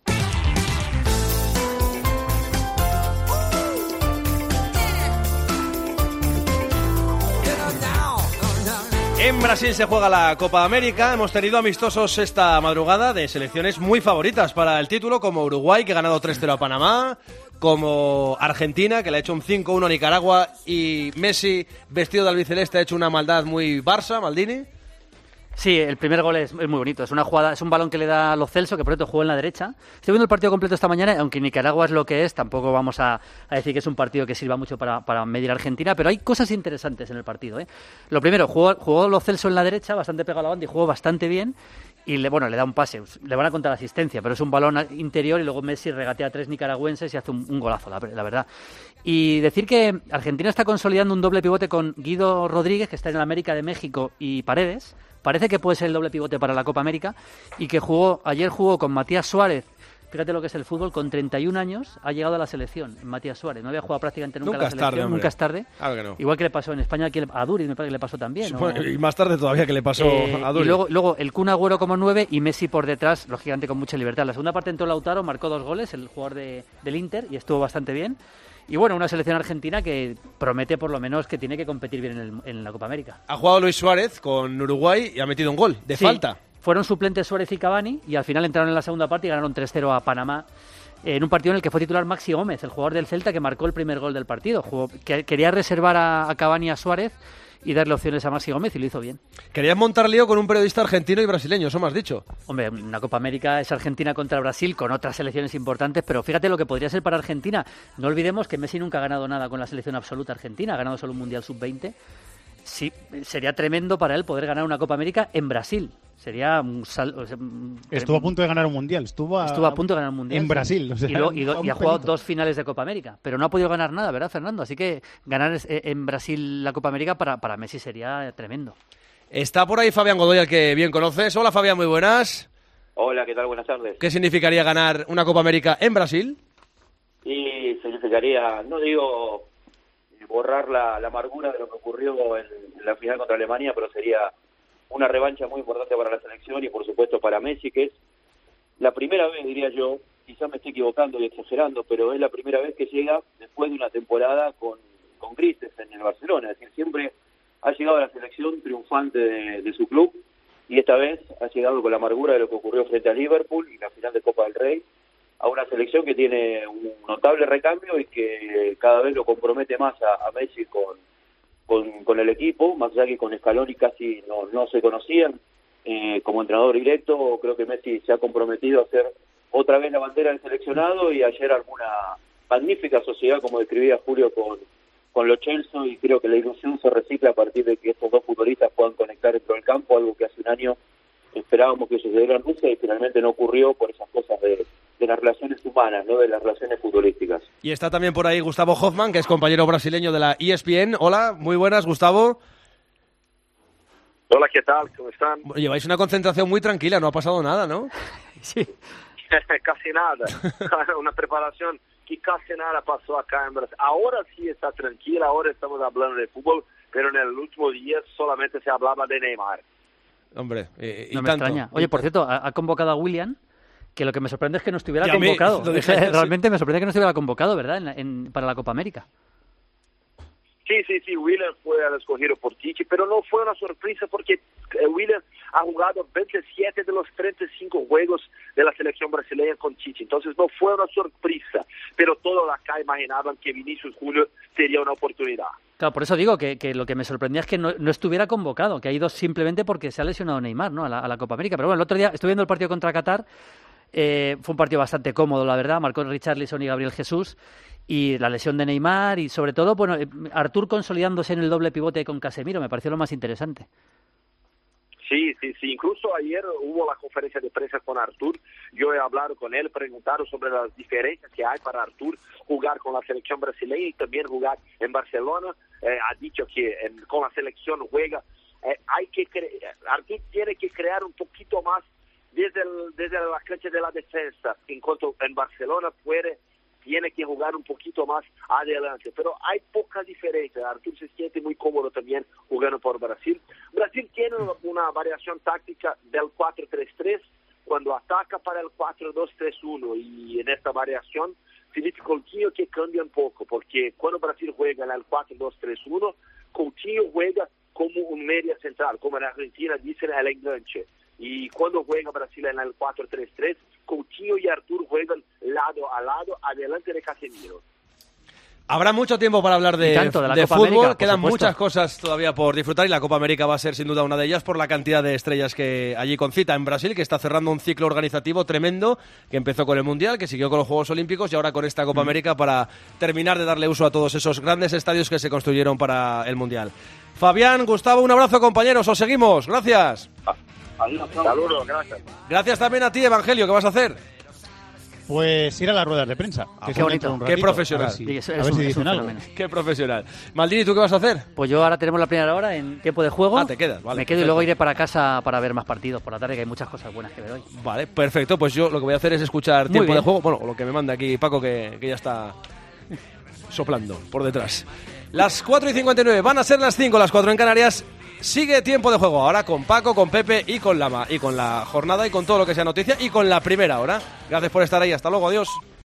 Speaker 4: En Brasil se juega la Copa América. Hemos tenido amistosos esta madrugada de selecciones muy favoritas para el título, como Uruguay, que ha ganado tres cero a Panamá, como Argentina, que le ha hecho un cinco uno a Nicaragua, y Messi, vestido de albiceleste, ha hecho una maldad muy Barça, Maldini.
Speaker 5: Sí, el primer gol es, es muy bonito. Es una jugada, es un balón que le da a Lo Celso, que por cierto jugó en la derecha. Estoy viendo el partido completo esta mañana, aunque Nicaragua es lo que es, tampoco vamos a, a decir que es un partido que sirva mucho para, para medir a Argentina, pero hay cosas interesantes en el partido, ¿eh? Lo primero, jugó, jugó Lo Celso en la derecha, bastante pegado a la banda y jugó bastante bien. Y le, bueno, le da un pase, le van a contar la asistencia, pero es un balón interior y luego Messi regatea a tres nicaragüenses y hace un, un golazo, la, la verdad. Y decir que Argentina está consolidando un doble pivote con Guido Rodríguez, que está en el América de México, y Paredes. Parece que puede ser el doble pivote para la Copa América, y que jugó ayer jugó con Matías Suárez. Fíjate lo que es el fútbol, con treinta y un años ha llegado a la selección, Matías Suárez. No había jugado prácticamente nunca,
Speaker 4: nunca
Speaker 5: a la selección,
Speaker 4: tarde,
Speaker 5: nunca es tarde.
Speaker 4: Claro que no.
Speaker 5: Igual que le pasó en España aquí a Duri, me parece que le pasó también. ¿no?
Speaker 4: Bueno, y más tarde todavía que le pasó
Speaker 5: eh,
Speaker 4: a Duri.
Speaker 5: Y luego, luego el Kun Agüero como nueve y Messi por detrás, lógicamente con mucha libertad. La segunda parte entró Lautaro, marcó dos goles, el jugador de, del Inter, y estuvo bastante bien. Y bueno, una selección argentina que promete por lo menos que tiene que competir bien en, el, en la Copa América.
Speaker 4: Ha jugado Luis Suárez con Uruguay y ha metido un gol de
Speaker 5: sí,
Speaker 4: falta.
Speaker 5: Fueron suplentes Suárez y Cavani y al final entraron en la segunda parte y ganaron tres cero a Panamá, en un partido en el que fue titular Maxi Gómez, el jugador del Celta que marcó el primer gol del partido. Jugó, que, quería reservar a, a Cavani y a Suárez y darle opciones a Maxi Gómez y lo hizo bien.
Speaker 4: Querías montar lío con un periodista argentino y brasileño, eso me has dicho.
Speaker 5: Hombre, una Copa América es Argentina contra Brasil con otras selecciones importantes, pero fíjate lo que podría ser para Argentina. No olvidemos que Messi nunca ha ganado nada con la selección absoluta argentina, ha ganado solo un Mundial sub veinte. Sí, sería tremendo para él poder ganar una Copa América en Brasil. Sería un sal... o sea,
Speaker 6: estuvo a punto de ganar un mundial, estuvo a,
Speaker 5: estuvo a punto de ganar un mundial
Speaker 6: en Brasil, o sea,
Speaker 5: y, lo, y, do,
Speaker 6: un
Speaker 5: y ha jugado
Speaker 6: pelito.
Speaker 5: dos finales de Copa América, pero no ha podido ganar nada, ¿verdad, Fernando? Así que ganar en Brasil la Copa América para, para Messi sería tremendo.
Speaker 4: Está por ahí Fabián Godoy, al que bien conoces. Hola Fabián, muy buenas.
Speaker 16: Hola, ¿qué tal? Buenas tardes.
Speaker 4: ¿Qué significaría ganar una Copa América en Brasil?
Speaker 16: Y significaría, no digo borrar la, la amargura de lo que ocurrió en, en la final contra Alemania, pero sería una revancha muy importante para la selección y por supuesto para Messi, que es la primera vez, diría yo, quizás me estoy equivocando y exagerando, pero es la primera vez que llega después de una temporada con, con grises en el Barcelona. Es decir, siempre ha llegado a la selección triunfante de, de su club y esta vez ha llegado con la amargura de lo que ocurrió frente a Liverpool y la final de Copa del Rey, a una selección que tiene un notable recambio y que cada vez lo compromete más a, a Messi con, con, con el equipo, más allá que con Scaloni casi no, no se conocían eh, como entrenador directo. Creo que Messi se ha comprometido a hacer otra vez la bandera del seleccionado y ayer alguna magnífica sociedad, como describía Julio, con, con los Chelsea, y creo que la ilusión se recicla a partir de que estos dos futbolistas puedan conectar dentro del campo, algo que hace un año esperábamos que sucediera en Rusia y finalmente no ocurrió por esas cosas de, de las relaciones humanas, no de las relaciones futbolísticas.
Speaker 4: Y está también por ahí Gustavo Hoffman, que es compañero brasileño de la E S P N. Hola, muy buenas, Gustavo.
Speaker 17: Hola, ¿qué tal? ¿Cómo están?
Speaker 4: Lleváis una concentración muy tranquila, no ha pasado nada, ¿no?
Speaker 5: Sí.
Speaker 17: Casi nada. Una preparación que casi nada pasó acá en Brasil. Ahora sí está tranquila, ahora estamos hablando de fútbol, pero en el último día solamente se hablaba de Neymar.
Speaker 4: Hombre, eh, y
Speaker 5: no me
Speaker 4: tanto.
Speaker 5: extraña. Oye, por cierto, ha, ha convocado a William, que lo que me sorprende es que no estuviera
Speaker 4: Ya
Speaker 5: convocado.
Speaker 4: me, dije,
Speaker 5: Realmente
Speaker 4: sí.
Speaker 5: me sorprende que no estuviera convocado, ¿verdad? En, en, para la Copa América.
Speaker 17: Sí, sí, sí, William fue el escogido por Tite, pero no fue una sorpresa porque William ha jugado veintisiete de los treinta y cinco juegos de la selección brasileña con Tite, entonces no fue una sorpresa, pero todos acá imaginaban que Vinicius Julio sería una oportunidad.
Speaker 5: Claro, por eso digo que, que lo que me sorprendía es que no, no estuviera convocado, que ha ido simplemente porque se ha lesionado Neymar, ¿no? a, la, a la Copa América. Pero bueno, el otro día estuve viendo el partido contra Qatar, eh, fue un partido bastante cómodo, la verdad, marcó Richarlison y Gabriel Jesús, y la lesión de Neymar, y sobre todo, bueno, Artur consolidándose en el doble pivote con Casemiro, me pareció lo más interesante.
Speaker 17: Sí, sí, sí. Incluso ayer hubo la conferencia de prensa con Artur. Yo he hablado con él, preguntaron sobre las diferencias que hay para Artur jugar con la selección brasileña y también jugar en Barcelona. Eh, ha dicho que en, con la selección juega. Eh, hay que cre- Artur tiene que crear un poquito más desde, el, desde la cancha de la defensa, en cuanto en Barcelona puede tiene que jugar un poquito más adelante, pero hay poca diferencia. Artur se siente muy cómodo también jugando por Brasil. Brasil tiene una variación táctica del cuatro tres tres cuando ataca para el cuatro dos tres uno, y en esta variación Felipe Coutinho que cambia un poco, porque cuando Brasil juega en el cuatro dos tres uno, Coutinho juega como un media central, como en Argentina dicen el enganche. Y cuando juega Brasil en el cuatro tres tres, Coutinho y Artur juegan lado a lado, adelante de Casemiro.
Speaker 4: Habrá mucho tiempo para hablar de,
Speaker 5: tanto, de, la
Speaker 4: de
Speaker 5: Copa
Speaker 4: fútbol,
Speaker 5: América,
Speaker 4: quedan
Speaker 5: supuesto.
Speaker 4: muchas cosas todavía por disfrutar y la Copa América va a ser sin duda una de ellas por la cantidad de estrellas que allí concita en Brasil, que está cerrando un ciclo organizativo tremendo, que empezó con el Mundial, que siguió con los Juegos Olímpicos y ahora con esta Copa América para terminar de darle uso a todos esos grandes estadios que se construyeron para el Mundial. Fabián, Gustavo, un abrazo compañeros, os seguimos, gracias.
Speaker 17: Saludos, gracias.
Speaker 4: Gracias también a ti, Evangelio, ¿qué vas a hacer?
Speaker 6: Pues ir a las ruedas de prensa.
Speaker 4: Ah,
Speaker 6: que
Speaker 4: qué
Speaker 6: son
Speaker 4: bonito,
Speaker 6: dentro de un
Speaker 4: qué
Speaker 6: ratito,
Speaker 4: profesional.
Speaker 6: A ver si,
Speaker 5: Sí, eso
Speaker 6: a
Speaker 5: es
Speaker 6: ver
Speaker 5: un-
Speaker 6: si
Speaker 5: es un
Speaker 6: dicen algo.
Speaker 5: fenómeno.
Speaker 4: Qué profesional. Maldini, ¿tú qué vas a hacer?
Speaker 5: Pues yo ahora tenemos la primera hora en tiempo de juego.
Speaker 4: Ah, te quedas, vale,
Speaker 5: Me quedo
Speaker 4: perfecto.
Speaker 5: y luego iré para casa para ver más partidos por la tarde, que hay muchas cosas buenas que ver hoy.
Speaker 4: Vale, perfecto. Pues yo lo que voy a hacer es escuchar
Speaker 5: Muy
Speaker 4: tiempo
Speaker 5: bien.
Speaker 4: de juego. Bueno, lo que me manda aquí Paco, que, que ya está soplando por detrás. Las cuatro y cincuenta y nueve van a ser las cinco, las cuatro en Canarias. Sigue tiempo de juego ahora con Paco, con Pepe y con Lama. Y con la jornada y con todo lo que sea noticia y con la primera hora. Gracias por estar ahí. Hasta luego. Adiós.